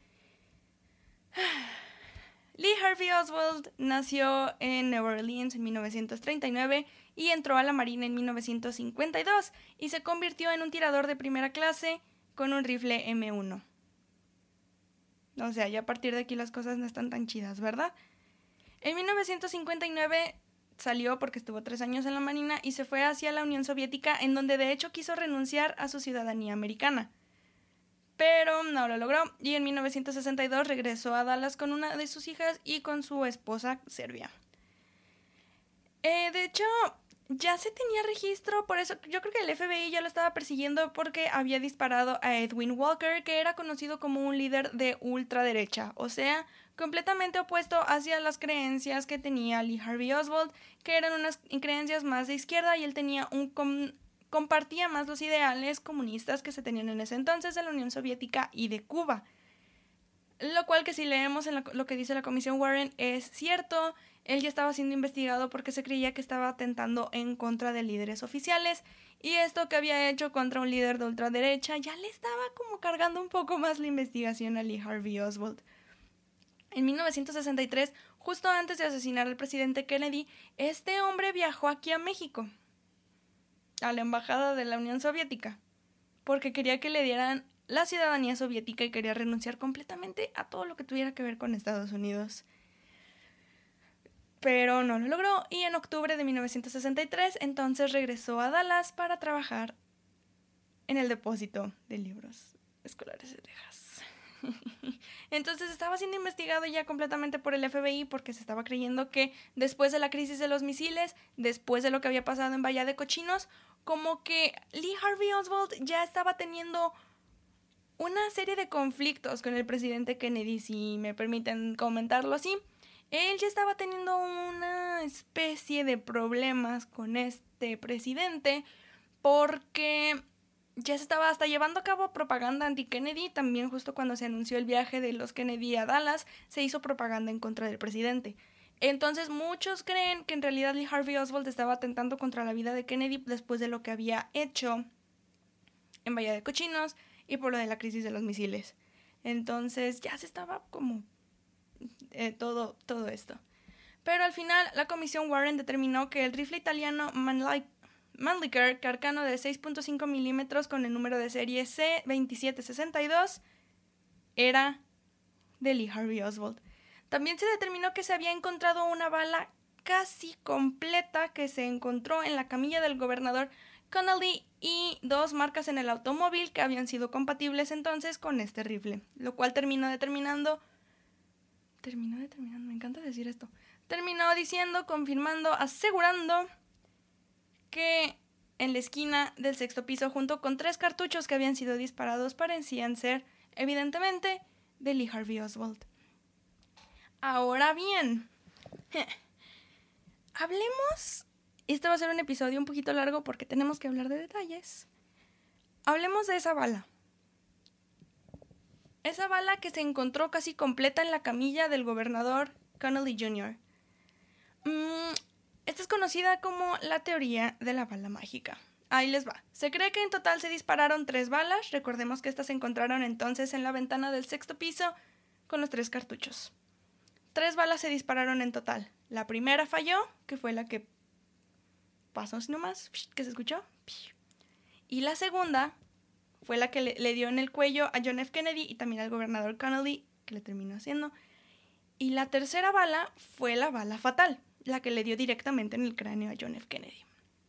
Lee Harvey Oswald nació en Nueva Orleans en mil novecientos treinta y nueve y entró a la Marina en mil novecientos cincuenta y dos y se convirtió en un tirador de primera clase con un rifle eme uno. O sea, ya a partir de aquí las cosas no están tan chidas, ¿verdad? En mil novecientos cincuenta y nueve salió porque estuvo tres años en la Marina y se fue hacia la Unión Soviética, en donde de hecho quiso renunciar a su ciudadanía americana. Pero no lo logró y en mil novecientos sesenta y dos regresó a Dallas con una de sus hijas y con su esposa serbia. Eh, de hecho, ya se tenía registro, por eso yo creo que el F B I ya lo estaba persiguiendo porque había disparado a Edwin Walker, que era conocido como un líder de ultraderecha, o sea, completamente opuesto hacia las creencias que tenía Lee Harvey Oswald, que eran unas creencias más de izquierda, y él tenía un com- compartía más los ideales comunistas que se tenían en ese entonces de la Unión Soviética y de Cuba. Lo cual, que si leemos en la, lo que dice la Comisión Warren, es cierto. Él ya estaba siendo investigado porque se creía que estaba atentando en contra de líderes oficiales, y esto que había hecho contra un líder de ultraderecha ya le estaba como cargando un poco más la investigación a Lee Harvey Oswald. En mil novecientos sesenta y tres, justo antes de asesinar al presidente Kennedy, este hombre viajó aquí a México, a la embajada de la Unión Soviética, porque quería que le dieran la ciudadanía soviética y quería renunciar completamente a todo lo que tuviera que ver con Estados Unidos. Pero no lo logró, y en octubre de mil novecientos sesenta y tres entonces regresó a Dallas para trabajar en el depósito de libros escolares de Texas. Entonces estaba siendo investigado ya completamente por el F B I porque se estaba creyendo que después de la crisis de los misiles, después de lo que había pasado en Bahía de Cochinos, como que Lee Harvey Oswald ya estaba teniendo una serie de conflictos con el presidente Kennedy, si me permiten comentarlo así. Él ya estaba teniendo una especie de problemas con este presidente porque ya se estaba hasta llevando a cabo propaganda anti-Kennedy. También justo cuando se anunció el viaje de los Kennedy a Dallas, se hizo propaganda en contra del presidente. Entonces muchos creen que en realidad Lee Harvey Oswald estaba atentando contra la vida de Kennedy después de lo que había hecho en Bahía de Cochinos y por lo de la crisis de los misiles. Entonces ya se estaba como eh, todo, todo esto. Pero al final la Comisión Warren determinó que el rifle italiano Manli- Mannlicher Carcano de seis punto cinco milímetros con el número de serie C veintisiete sesenta y dos era de Lee Harvey Oswald. También se determinó que se había encontrado una bala casi completa que se encontró en la camilla del gobernador Connolly y dos marcas en el automóvil que habían sido compatibles entonces con este rifle, lo cual terminó determinando terminó determinando, me encanta decir esto, terminó diciendo, confirmando, asegurando que en la esquina del sexto piso, junto con tres cartuchos que habían sido disparados, parecían ser, evidentemente, de Lee Harvey Oswald. Ahora bien, hablemos, este va a ser un episodio un poquito largo porque tenemos que hablar de detalles. Hablemos de esa bala. Esa bala que se encontró casi completa en la camilla del gobernador Connolly junior Mm, esta es conocida como la teoría de la bala mágica. Ahí les va. Se cree que en total se dispararon tres balas. Recordemos que estas se encontraron entonces en la ventana del sexto piso con los tres cartuchos. Tres balas se dispararon en total. La primera falló, que fue la que pasó así nomás, que se escuchó. Y la segunda fue la que le, le dio en el cuello a John F. Kennedy y también al gobernador Connolly, que le terminó haciendo. Y la tercera bala fue la bala fatal, la que le dio directamente en el cráneo a John F. Kennedy.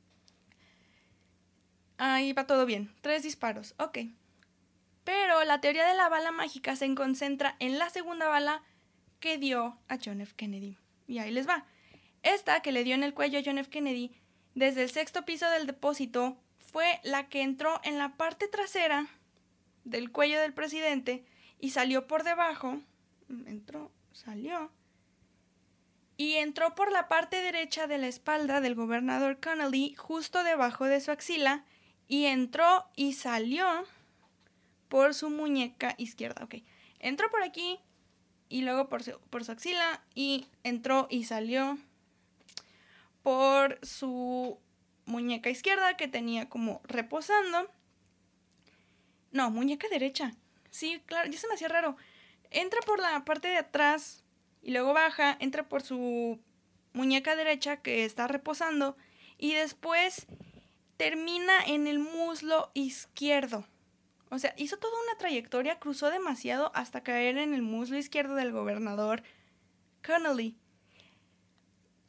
Ahí va todo bien. Tres disparos, ok. Pero la teoría de la bala mágica se concentra en la segunda bala que dio a John F. Kennedy. Y ahí les va. Esta que le dio en el cuello a John F. Kennedy desde el sexto piso del depósito fue la que entró en la parte trasera del cuello del presidente y salió por debajo. Entró, salió. Y entró por la parte derecha de la espalda del gobernador Connolly, justo debajo de su axila, y entró y salió por su muñeca izquierda. Ok, entró por aquí y luego por su, por su axila, y entró y salió por su muñeca izquierda que tenía como reposando. No, muñeca derecha. Sí, claro, ya se me hacía raro. Entra por la parte de atrás y luego baja, entra por su muñeca derecha que está reposando y después termina en el muslo izquierdo. O sea, hizo toda una trayectoria, cruzó demasiado hasta caer en el muslo izquierdo del gobernador Connolly.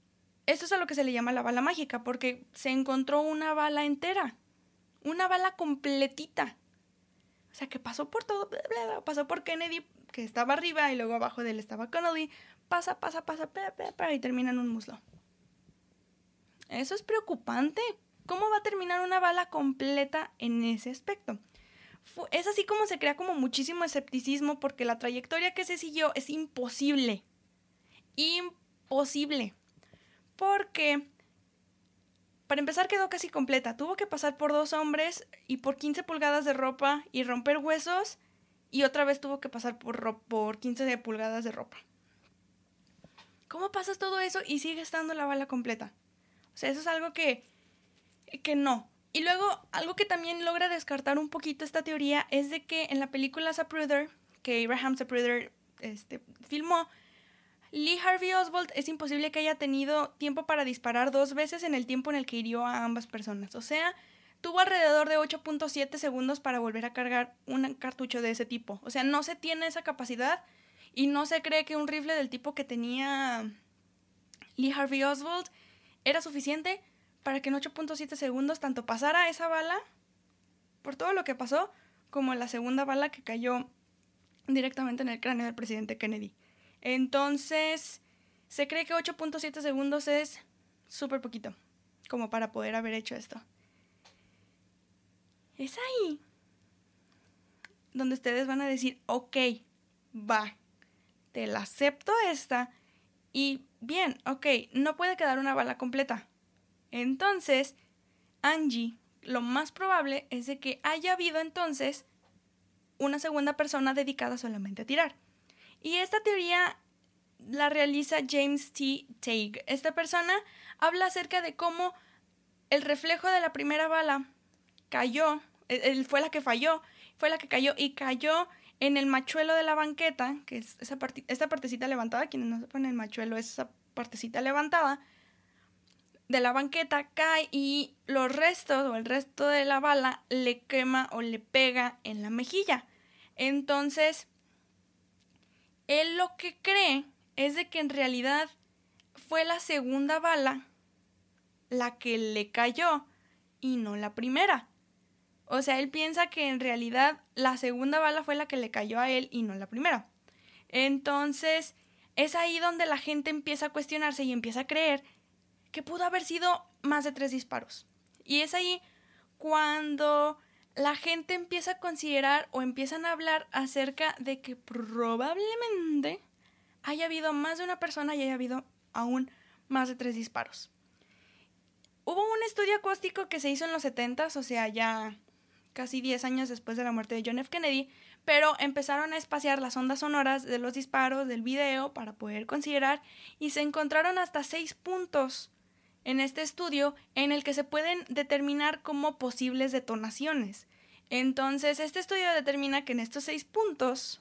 esto es a lo que se le llama la bala mágica, porque se encontró una bala entera, una bala completita. O sea, que pasó por todo, bla, bla, bla, pasó por Kennedy, que estaba arriba, y luego abajo de él estaba Connolly, pasa, pasa, pasa, bla, bla, bla, y termina en un muslo. Eso es preocupante. ¿Cómo va a terminar una bala completa en ese aspecto? Es así como se crea como muchísimo escepticismo, porque la trayectoria que se siguió es imposible. Imposible. Porque, para empezar, quedó casi completa. Tuvo que pasar por dos hombres y por quince pulgadas de ropa y romper huesos, y otra vez tuvo que pasar por, ro- por quince pulgadas de ropa. ¿Cómo pasas todo eso y sigue estando la bala completa? O sea, eso es algo que, que no. Y luego, algo que también logra descartar un poquito esta teoría es de que en la película Zapruder, que Abraham Zapruder este, filmó, Lee Harvey Oswald es imposible que haya tenido tiempo para disparar dos veces en el tiempo en el que hirió a ambas personas. O sea, tuvo alrededor de ocho punto siete segundos para volver a cargar un cartucho de ese tipo. O sea, no se tiene esa capacidad y no se cree que un rifle del tipo que tenía Lee Harvey Oswald era suficiente para que en ocho punto siete segundos tanto pasara esa bala, por todo lo que pasó, como la segunda bala que cayó directamente en el cráneo del presidente Kennedy. Entonces, se cree que ocho punto siete segundos es súper poquito, como para poder haber hecho esto. Es ahí donde ustedes van a decir, ok, va, te la acepto esta, y bien, ok, no puede quedar una bala completa. Entonces, Angie, lo más probable es de que haya habido entonces una segunda persona dedicada solamente a tirar. Y esta teoría la realiza James T. Tague. Esta persona habla acerca de cómo el reflejo de la primera bala cayó, él fue la que falló, fue la que cayó y cayó en el machuelo de la banqueta, que es esa parte, esta partecita levantada, quienes no sepan, el machuelo es esa partecita levantada de la banqueta, cae y los restos o el resto de la bala le quema o le pega en la mejilla. Entonces, él lo que cree es de que en realidad fue la segunda bala la que le cayó y no la primera. O sea, él piensa que en realidad la segunda bala fue la que le cayó a él y no la primera. Entonces, es ahí donde la gente empieza a cuestionarse y empieza a creer que pudo haber sido más de tres disparos. Y es ahí cuando la gente empieza a considerar o empiezan a hablar acerca de que probablemente haya habido más de una persona y haya habido aún más de tres disparos. Hubo un estudio acústico que se hizo en los setentas, o sea, ya casi diez años después de la muerte de John F. Kennedy, pero empezaron a espaciar las ondas sonoras de los disparos del video para poder considerar y se encontraron hasta seis puntos en este estudio en el que se pueden determinar como posibles detonaciones. Entonces, este estudio determina que en estos seis puntos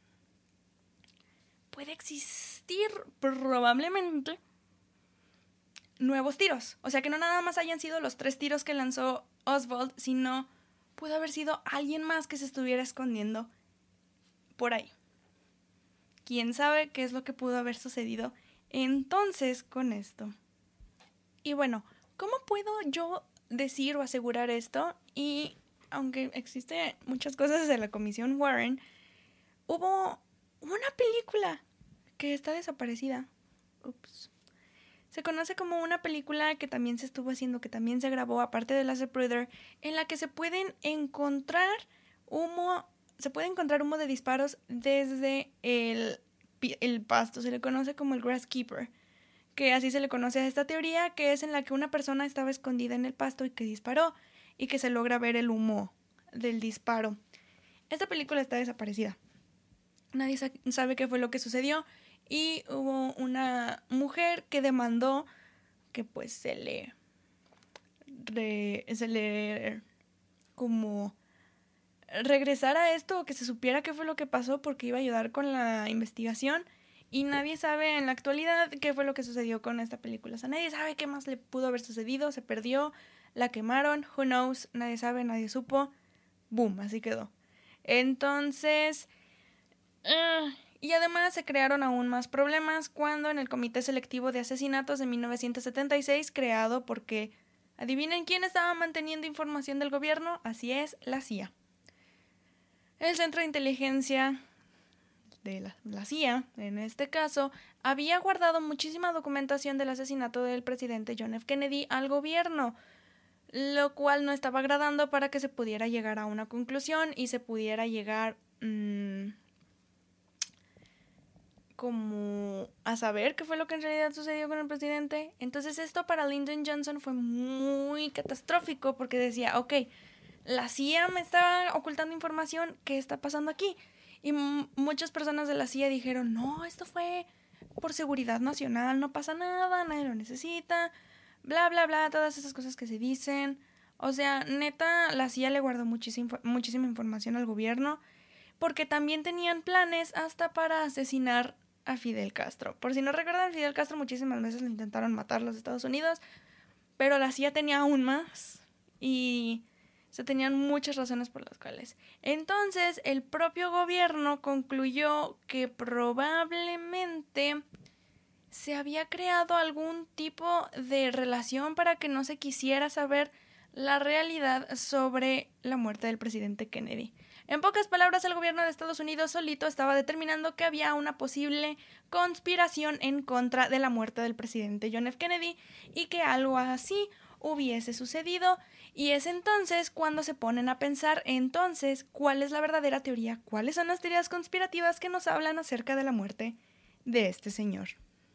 puede existir probablemente nuevos tiros. O sea, que no nada más hayan sido los tres tiros que lanzó Oswald, sino pudo haber sido alguien más que se estuviera escondiendo por ahí. ¿Quién sabe qué es lo que pudo haber sucedido entonces con esto? Y bueno, ¿cómo puedo yo decir o asegurar esto? Y aunque existen muchas cosas de la Comisión Warren, hubo una película que está desaparecida. Ups. Se conoce como una película que también se estuvo haciendo, que también se grabó, aparte de la Zapruder, en la que se pueden encontrar humo, se puede encontrar humo de disparos desde el, el pasto. Se le conoce como el Grasskeeper, que así se le conoce a esta teoría, que es en la que una persona estaba escondida en el pasto y que disparó, y que se logra ver el humo del disparo. Esta película está desaparecida. Nadie sabe qué fue lo que sucedió. Y hubo una mujer que demandó que pues se le, re, se le como regresara esto, o que se supiera qué fue lo que pasó, porque iba a ayudar con la investigación. Y nadie sabe en la actualidad qué fue lo que sucedió con esta película. O sea, nadie sabe qué más le pudo haber sucedido. Se perdió, la quemaron, who knows, nadie sabe, nadie supo. Boom, así quedó. Entonces, uh, Y además se crearon aún más problemas cuando en el Comité Selectivo de Asesinatos de mil novecientos setenta y seis, creado porque, ¿adivinen quién estaba manteniendo información del gobierno? Así es, la C I A. El Centro de Inteligencia de la, la C I A, en este caso, había guardado muchísima documentación del asesinato del presidente John F. Kennedy al gobierno, lo cual no estaba agradando para que se pudiera llegar a una conclusión y se pudiera llegar mmm, como a saber qué fue lo que en realidad sucedió con el presidente. Entonces esto para Lyndon Johnson fue muy catastrófico porque decía, ok, la C I A me está ocultando información, ¿qué está pasando aquí? Y m- muchas personas de la C I A dijeron, no, esto fue por seguridad nacional, no pasa nada, nadie lo necesita, bla, bla, bla, todas esas cosas que se dicen. O sea, neta, la C I A le guardó muchísima, muchísima información al gobierno porque también tenían planes hasta para asesinar a Fidel Castro. Por si no recuerdan, Fidel Castro muchísimas veces lo intentaron matar los Estados Unidos, pero la C I A tenía aún más y se tenían muchas razones por las cuales. Entonces, el propio gobierno concluyó que probablemente se había creado algún tipo de relación para que no se quisiera saber la realidad sobre la muerte del presidente Kennedy. En pocas palabras, el gobierno de Estados Unidos solito estaba determinando que había una posible conspiración en contra de la muerte del presidente John F. Kennedy y que algo así hubiese sucedido, y es entonces cuando se ponen a pensar entonces cuál es la verdadera teoría, cuáles son las teorías conspirativas que nos hablan acerca de la muerte de este señor.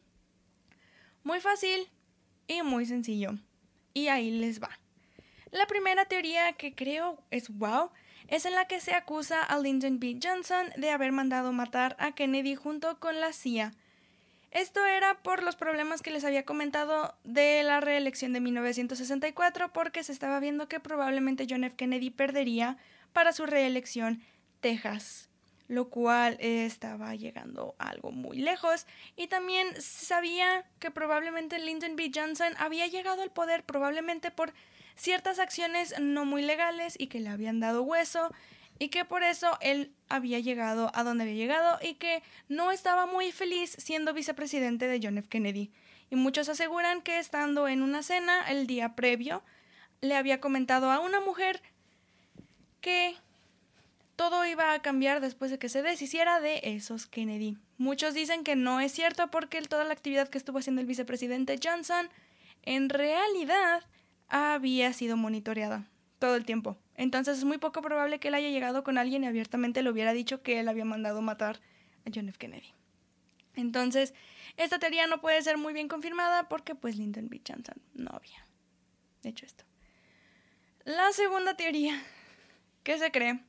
Muy fácil y muy sencillo, y ahí les va. La primera teoría que creo es wow, es en la que se acusa a Lyndon B. Johnson de haber mandado matar a Kennedy junto con la C I A. Esto era por los problemas que les había comentado de la reelección de mil novecientos sesenta y cuatro, porque se estaba viendo que probablemente John F. Kennedy perdería para su reelección Texas, lo cual estaba llegando a algo muy lejos, y también sabía que probablemente Lyndon B. Johnson había llegado al poder probablemente por ciertas acciones no muy legales y que le habían dado hueso, y que por eso él había llegado a donde había llegado y que no estaba muy feliz siendo vicepresidente de John F. Kennedy. Y muchos aseguran que estando en una cena el día previo, le había comentado a una mujer que todo iba a cambiar después de que se deshiciera de esos Kennedy. Muchos dicen que no es cierto porque toda la actividad que estuvo haciendo el vicepresidente Johnson en realidad había sido monitoreada todo el tiempo. Entonces es muy poco probable que él haya llegado con alguien y abiertamente le hubiera dicho que él había mandado matar a John F. Kennedy. Entonces, esta teoría no puede ser muy bien confirmada porque pues Lyndon B. Johnson no había hecho esto. La segunda teoría que se cree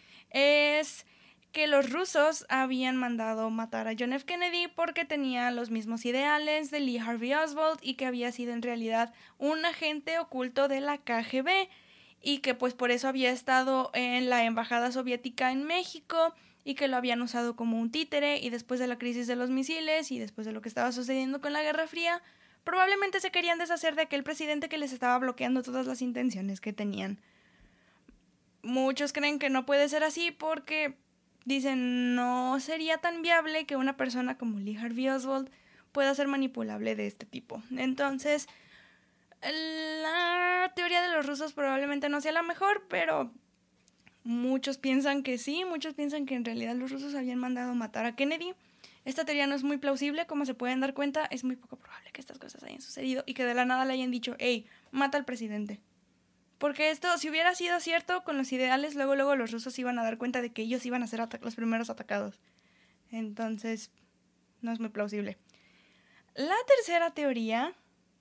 es que los rusos habían mandado matar a John F. Kennedy porque tenía los mismos ideales de Lee Harvey Oswald y que había sido en realidad un agente oculto de la K G B y que pues por eso había estado en la embajada soviética en México y que lo habían usado como un títere, y después de la crisis de los misiles y después de lo que estaba sucediendo con la Guerra Fría, probablemente se querían deshacer de aquel presidente que les estaba bloqueando todas las intenciones que tenían. Muchos creen que no puede ser así porque dicen no sería tan viable que una persona como Lee Harvey Oswald pueda ser manipulable de este tipo. Entonces, la teoría de los rusos probablemente no sea la mejor, pero muchos piensan que sí, muchos piensan que en realidad los rusos habían mandado matar a Kennedy. Esta teoría no es muy plausible, como se pueden dar cuenta, es muy poco probable que estas cosas hayan sucedido y que de la nada le hayan dicho, hey, mata al presidente. Porque esto, si hubiera sido cierto con los ideales, luego luego los rusos iban a dar cuenta de que ellos iban a ser ata- los primeros atacados. Entonces, no es muy plausible. La tercera teoría...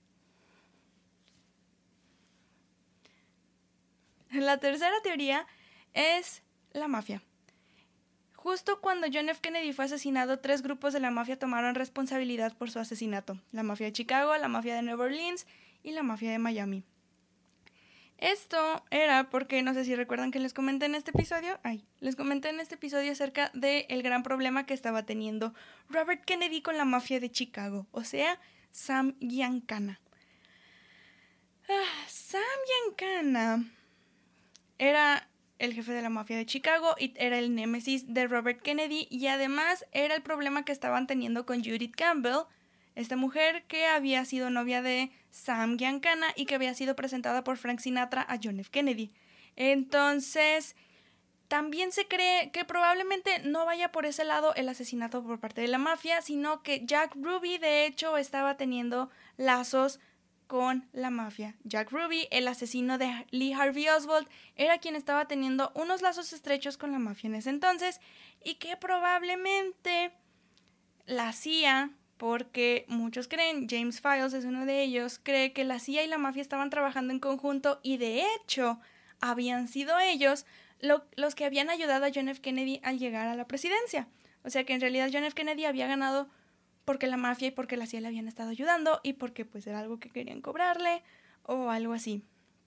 La tercera teoría es la mafia. Justo cuando John F. Kennedy fue asesinado, tres grupos de la mafia tomaron responsabilidad por su asesinato. La mafia de Chicago, la mafia de Nueva Orleans y la mafia de Miami. Esto era porque, no sé si recuerdan que les comenté en este episodio, ay, les comenté en este episodio acerca del gran problema que estaba teniendo Robert Kennedy con la mafia de Chicago, o sea, Sam Giancana. Ah, Sam Giancana era el jefe de la mafia de Chicago y era el némesis de Robert Kennedy, y además era el problema que estaban teniendo con Judith Campbell, esta mujer que había sido novia de Sam Giancana y que había sido presentada por Frank Sinatra a John F. Kennedy. Entonces, también se cree que probablemente no vaya por ese lado el asesinato por parte de la mafia, sino que Jack Ruby de hecho estaba teniendo lazos con la mafia. Jack Ruby, el asesino de Lee Harvey Oswald, era quien estaba teniendo unos lazos estrechos con la mafia en ese entonces, y que probablemente la C I A, porque muchos creen, James Files es uno de ellos, cree que la C I A y la mafia estaban trabajando en conjunto y de hecho habían sido ellos lo, los que habían ayudado a John F. Kennedy al llegar a la presidencia. O sea que en realidad John F. Kennedy había ganado porque la mafia y porque la C I A le habían estado ayudando y porque pues era algo que querían cobrarle o algo así.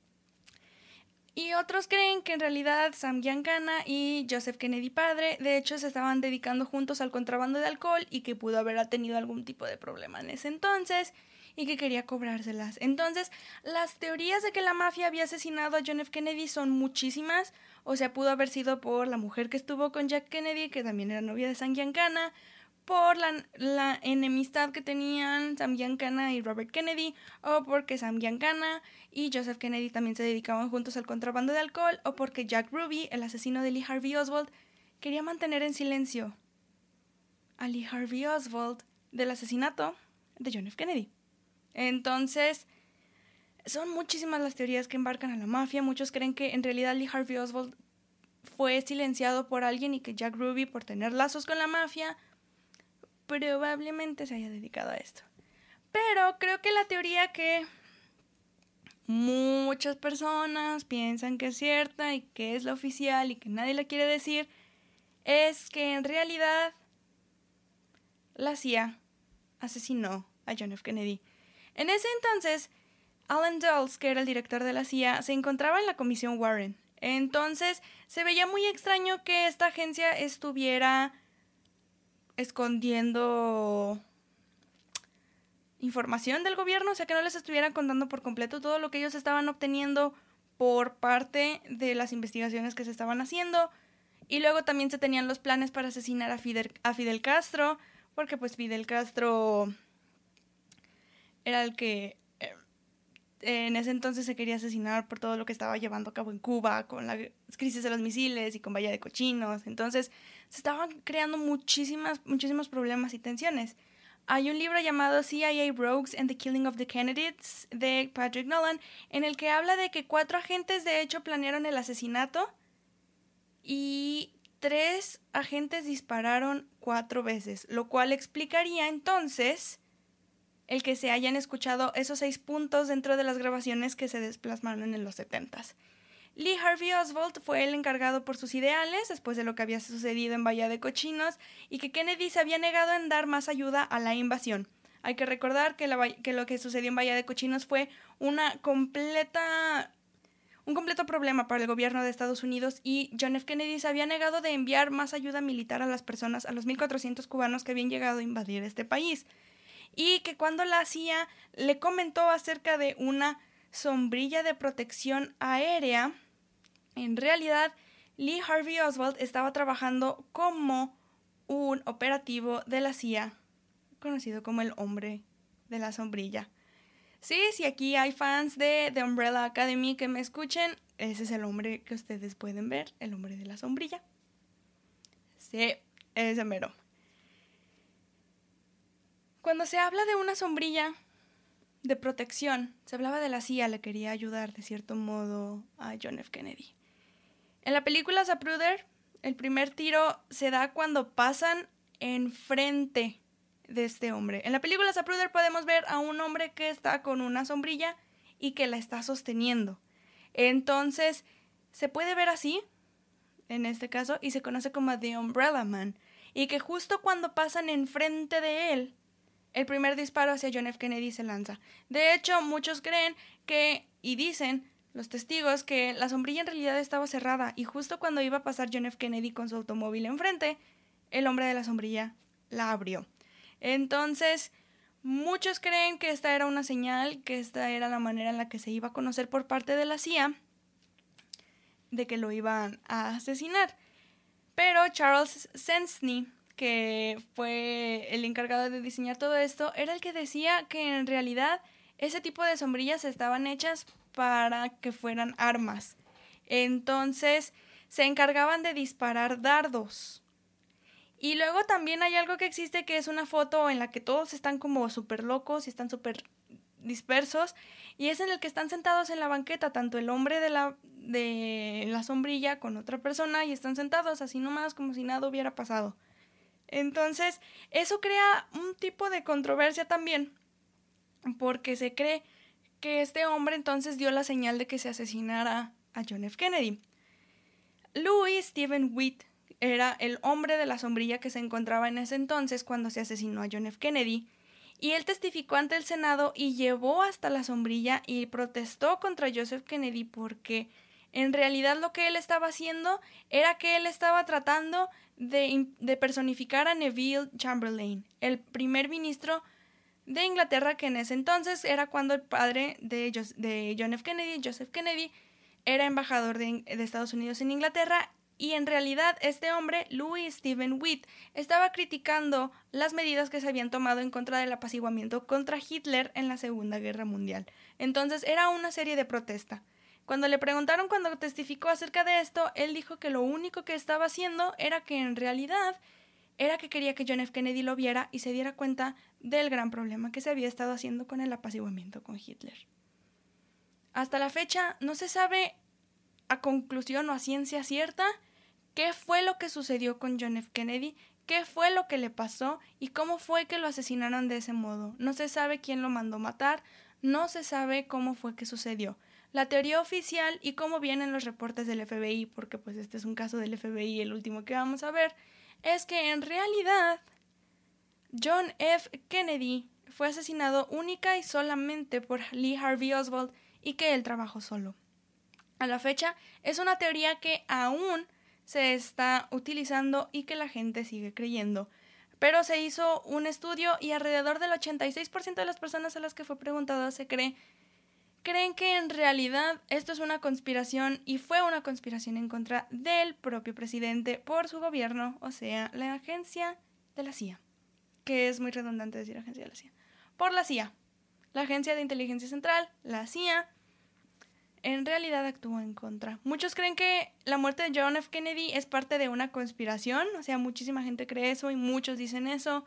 Y otros creen que en realidad Sam Giancana y Joseph Kennedy padre de hecho se estaban dedicando juntos al contrabando de alcohol y que pudo haber tenido algún tipo de problema en ese entonces y que quería cobrárselas. Entonces, las teorías de que la mafia había asesinado a John F. Kennedy son muchísimas. O sea, pudo haber sido por la mujer que estuvo con Jack Kennedy, que también era novia de Sam Giancana, por la, la enemistad que tenían Sam Giancana y Robert Kennedy, o porque Sam Giancana y Joseph Kennedy también se dedicaban juntos al contrabando de alcohol, o porque Jack Ruby, el asesino de Lee Harvey Oswald, quería mantener en silencio a Lee Harvey Oswald del asesinato de John F. Kennedy. Entonces, son muchísimas las teorías que embarcan a la mafia. Muchos creen que en realidad Lee Harvey Oswald fue silenciado por alguien y que Jack Ruby, por tener lazos con la mafia, probablemente se haya dedicado a esto. Pero creo que la teoría que muchas personas piensan que es cierta y que es la oficial y que nadie la quiere decir es que en realidad la C I A asesinó a John F. Kennedy. En ese entonces, Alan Dulles, que era el director de la C I A, se encontraba en la Comisión Warren. Entonces, se veía muy extraño que esta agencia estuviera escondiendo información del gobierno, o sea, que no les estuvieran contando por completo todo lo que ellos estaban obteniendo por parte de las investigaciones que se estaban haciendo. Y luego también se tenían los planes para asesinar a Fidel, a Fidel Castro, porque pues Fidel Castro era el que eh, en ese entonces se quería asesinar por todo lo que estaba llevando a cabo en Cuba, con la crisis de los misiles y con Bahía de Cochinos. Entonces se estaban creando muchísimas, muchísimos problemas y tensiones. Hay un libro llamado C I A Rogues and the Killing of the Candidates de Patrick Nolan, en el que habla de que cuatro agentes de hecho planearon el asesinato y tres agentes dispararon cuatro veces, lo cual explicaría entonces el que se hayan escuchado esos seis puntos dentro de las grabaciones que se desplasmaron en los setentas. Lee Harvey Oswald fue el encargado por sus ideales después de lo que había sucedido en Bahía de Cochinos y que Kennedy se había negado en dar más ayuda a la invasión. Hay que recordar que, la, que lo que sucedió en Bahía de Cochinos fue una completa, un completo problema para el gobierno de Estados Unidos y John F. Kennedy se había negado de enviar más ayuda militar a las personas, a los mil cuatrocientos cubanos que habían llegado a invadir este país. Y que cuando la C I A le comentó acerca de una sombrilla de protección aérea, en realidad Lee Harvey Oswald estaba trabajando como un operativo de la C I A, conocido como el hombre de la sombrilla. Sí, si aquí hay fans de The Umbrella Academy que me escuchen, ese es el hombre que ustedes pueden ver, el hombre de la sombrilla. Sí, ese mero. Cuando se habla de una sombrilla de protección, se hablaba de la C I A, le quería ayudar de cierto modo a John F. Kennedy. En la película Zapruder, el primer tiro se da cuando pasan enfrente de este hombre. En la película Zapruder podemos ver a un hombre que está con una sombrilla y que la está sosteniendo. Entonces, se puede ver así, en este caso, y se conoce como The Umbrella Man. Y que justo cuando pasan enfrente de él, el primer disparo hacia John F. Kennedy se lanza. De hecho, muchos creen que, y dicen los testigos, que la sombrilla en realidad estaba cerrada y justo cuando iba a pasar John F. Kennedy con su automóvil enfrente, el hombre de la sombrilla la abrió. Entonces, muchos creen que esta era una señal, que esta era la manera en la que se iba a conocer por parte de la C I A de que lo iban a asesinar. Pero Charles Selznick, que fue el encargado de diseñar todo esto, era el que decía que en realidad ese tipo de sombrillas estaban hechas para que fueran armas. Entonces se encargaban de disparar dardos. Y luego también hay algo que existe, que es una foto en la que todos están como súper locos y están súper dispersos, y es en el que están sentados en la banqueta, tanto el hombre de la, de la sombrilla con otra persona, y están sentados así nomás como si nada hubiera pasado. Entonces, eso crea un tipo de controversia también, porque se cree que este hombre entonces dio la señal de que se asesinara a John F. Kennedy. Louis Stephen Witt era el hombre de la sombrilla que se encontraba en ese entonces cuando se asesinó a John F. Kennedy, y él testificó ante el Senado y llevó hasta la sombrilla y protestó contra Joseph Kennedy porque en realidad lo que él estaba haciendo era que él estaba tratando de, de personificar a Neville Chamberlain, el primer ministro de Inglaterra, que en ese entonces era cuando el padre de, Jos- de John F. Kennedy, Joseph Kennedy, era embajador de, de Estados Unidos en Inglaterra. Y en realidad este hombre, Louis Stephen Witt, estaba criticando las medidas que se habían tomado en contra del apaciguamiento contra Hitler en la Segunda Guerra Mundial. Entonces era una serie de protesta. Cuando le preguntaron cuando testificó acerca de esto, él dijo que lo único que estaba haciendo era que en realidad era que quería que John F. Kennedy lo viera y se diera cuenta del gran problema que se había estado haciendo con el apaciguamiento con Hitler. Hasta la fecha no se sabe a conclusión o a ciencia cierta qué fue lo que sucedió con John F. Kennedy, qué fue lo que le pasó y cómo fue que lo asesinaron de ese modo. No se sabe quién lo mandó matar, no se sabe cómo fue que sucedió. La teoría oficial y cómo vienen los reportes del F B I, porque pues este es un caso del F B I, el último que vamos a ver, es que en realidad John F. Kennedy fue asesinado única y solamente por Lee Harvey Oswald y que él trabajó solo. A la fecha es una teoría que aún se está utilizando y que la gente sigue creyendo. Pero se hizo un estudio y alrededor del ochenta y seis por ciento de las personas a las que fue preguntado se cree, creen que en realidad esto es una conspiración y fue una conspiración en contra del propio presidente por su gobierno, o sea, la agencia de la C I A, que es muy redundante decir agencia de la C I A, por la C I A, la agencia de inteligencia central, la C I A, en realidad actuó en contra. Muchos creen que la muerte de John F. Kennedy es parte de una conspiración, o sea, muchísima gente cree eso y muchos dicen eso,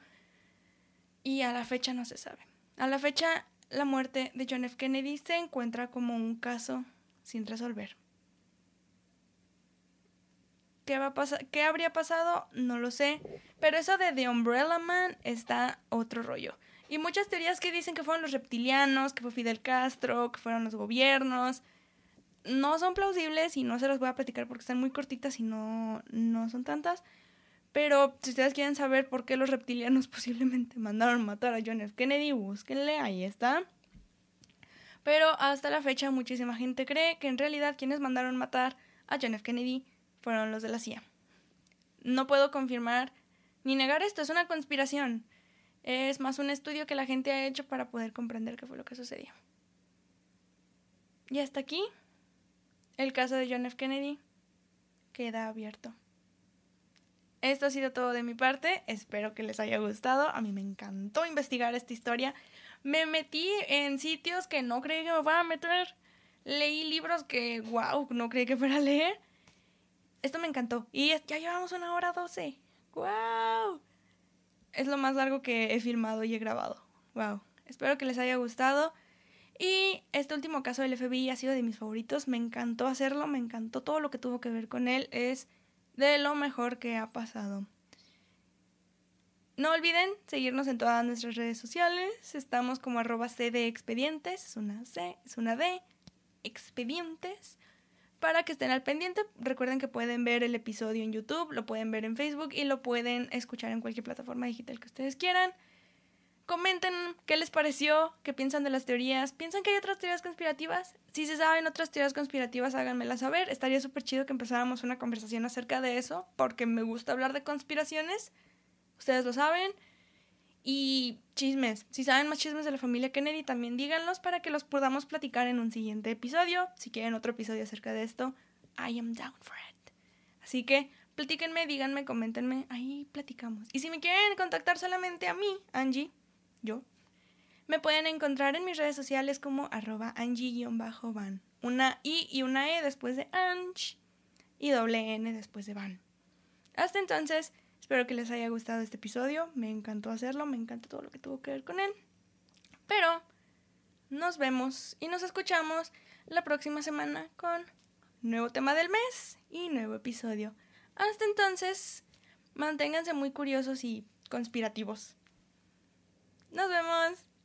y a la fecha no se sabe. A la fecha, la muerte de John F. Kennedy se encuentra como un caso sin resolver. ¿Qué va a pasar? ¿Qué habría pasado? No lo sé, pero eso de The Umbrella Man está otro rollo. Y muchas teorías que dicen que fueron los reptilianos, que fue Fidel Castro, que fueron los gobiernos, no son plausibles y no se las voy a platicar porque están muy cortitas y no, no son tantas. Pero si ustedes quieren saber por qué los reptilianos posiblemente mandaron matar a John F. Kennedy, búsquenle, ahí está. Pero hasta la fecha muchísima gente cree que en realidad quienes mandaron matar a John F. Kennedy fueron los de la C I A. No puedo confirmar ni negar esto, es una conspiración. Es más un estudio que la gente ha hecho para poder comprender qué fue lo que sucedió. Y hasta aquí el caso de John F. Kennedy queda abierto. Esto ha sido todo de mi parte, espero que les haya gustado. A mí me encantó investigar esta historia. Me metí en sitios que no creí que me fuera a meter. Leí libros que, wow, no creí que fuera a leer. Esto me encantó. Y ya llevamos una hora doce. ¡Wow! Es lo más largo que he filmado y he grabado. ¡Wow! Espero que les haya gustado. Y este último caso del F B I ha sido de mis favoritos. Me encantó hacerlo, me encantó todo lo que tuvo que ver con él. Es de lo mejor que ha pasado. No olviden seguirnos en todas nuestras redes sociales. Estamos como arroba C de expedientes. Es una C, es una D. Expedientes. Para que estén al pendiente. Recuerden que pueden ver el episodio en YouTube, lo pueden ver en Facebook y lo pueden escuchar en cualquier plataforma digital que ustedes quieran. Comenten qué les pareció, qué piensan de las teorías. ¿Piensan que hay otras teorías conspirativas? Si se saben otras teorías conspirativas, háganmelas saber. Estaría súper chido que empezáramos una conversación acerca de eso, porque me gusta hablar de conspiraciones. Ustedes lo saben. Y chismes. Si saben más chismes de la familia Kennedy, también díganlos para que los podamos platicar en un siguiente episodio. Si quieren otro episodio acerca de esto, I am down for it. Así que platíquenme, díganme, coméntenme, ahí platicamos. Y si me quieren contactar solamente a mí, Angie, yo, me pueden encontrar en mis redes sociales como arroba Angie-van. Una I y una E después de Ange y doble N después de Van. Hasta entonces, espero que les haya gustado este episodio. Me encantó hacerlo, me encanta todo lo que tuvo que ver con él. Pero nos vemos y nos escuchamos la próxima semana con nuevo tema del mes y nuevo episodio. Hasta entonces, manténganse muy curiosos y conspirativos. Nos vemos.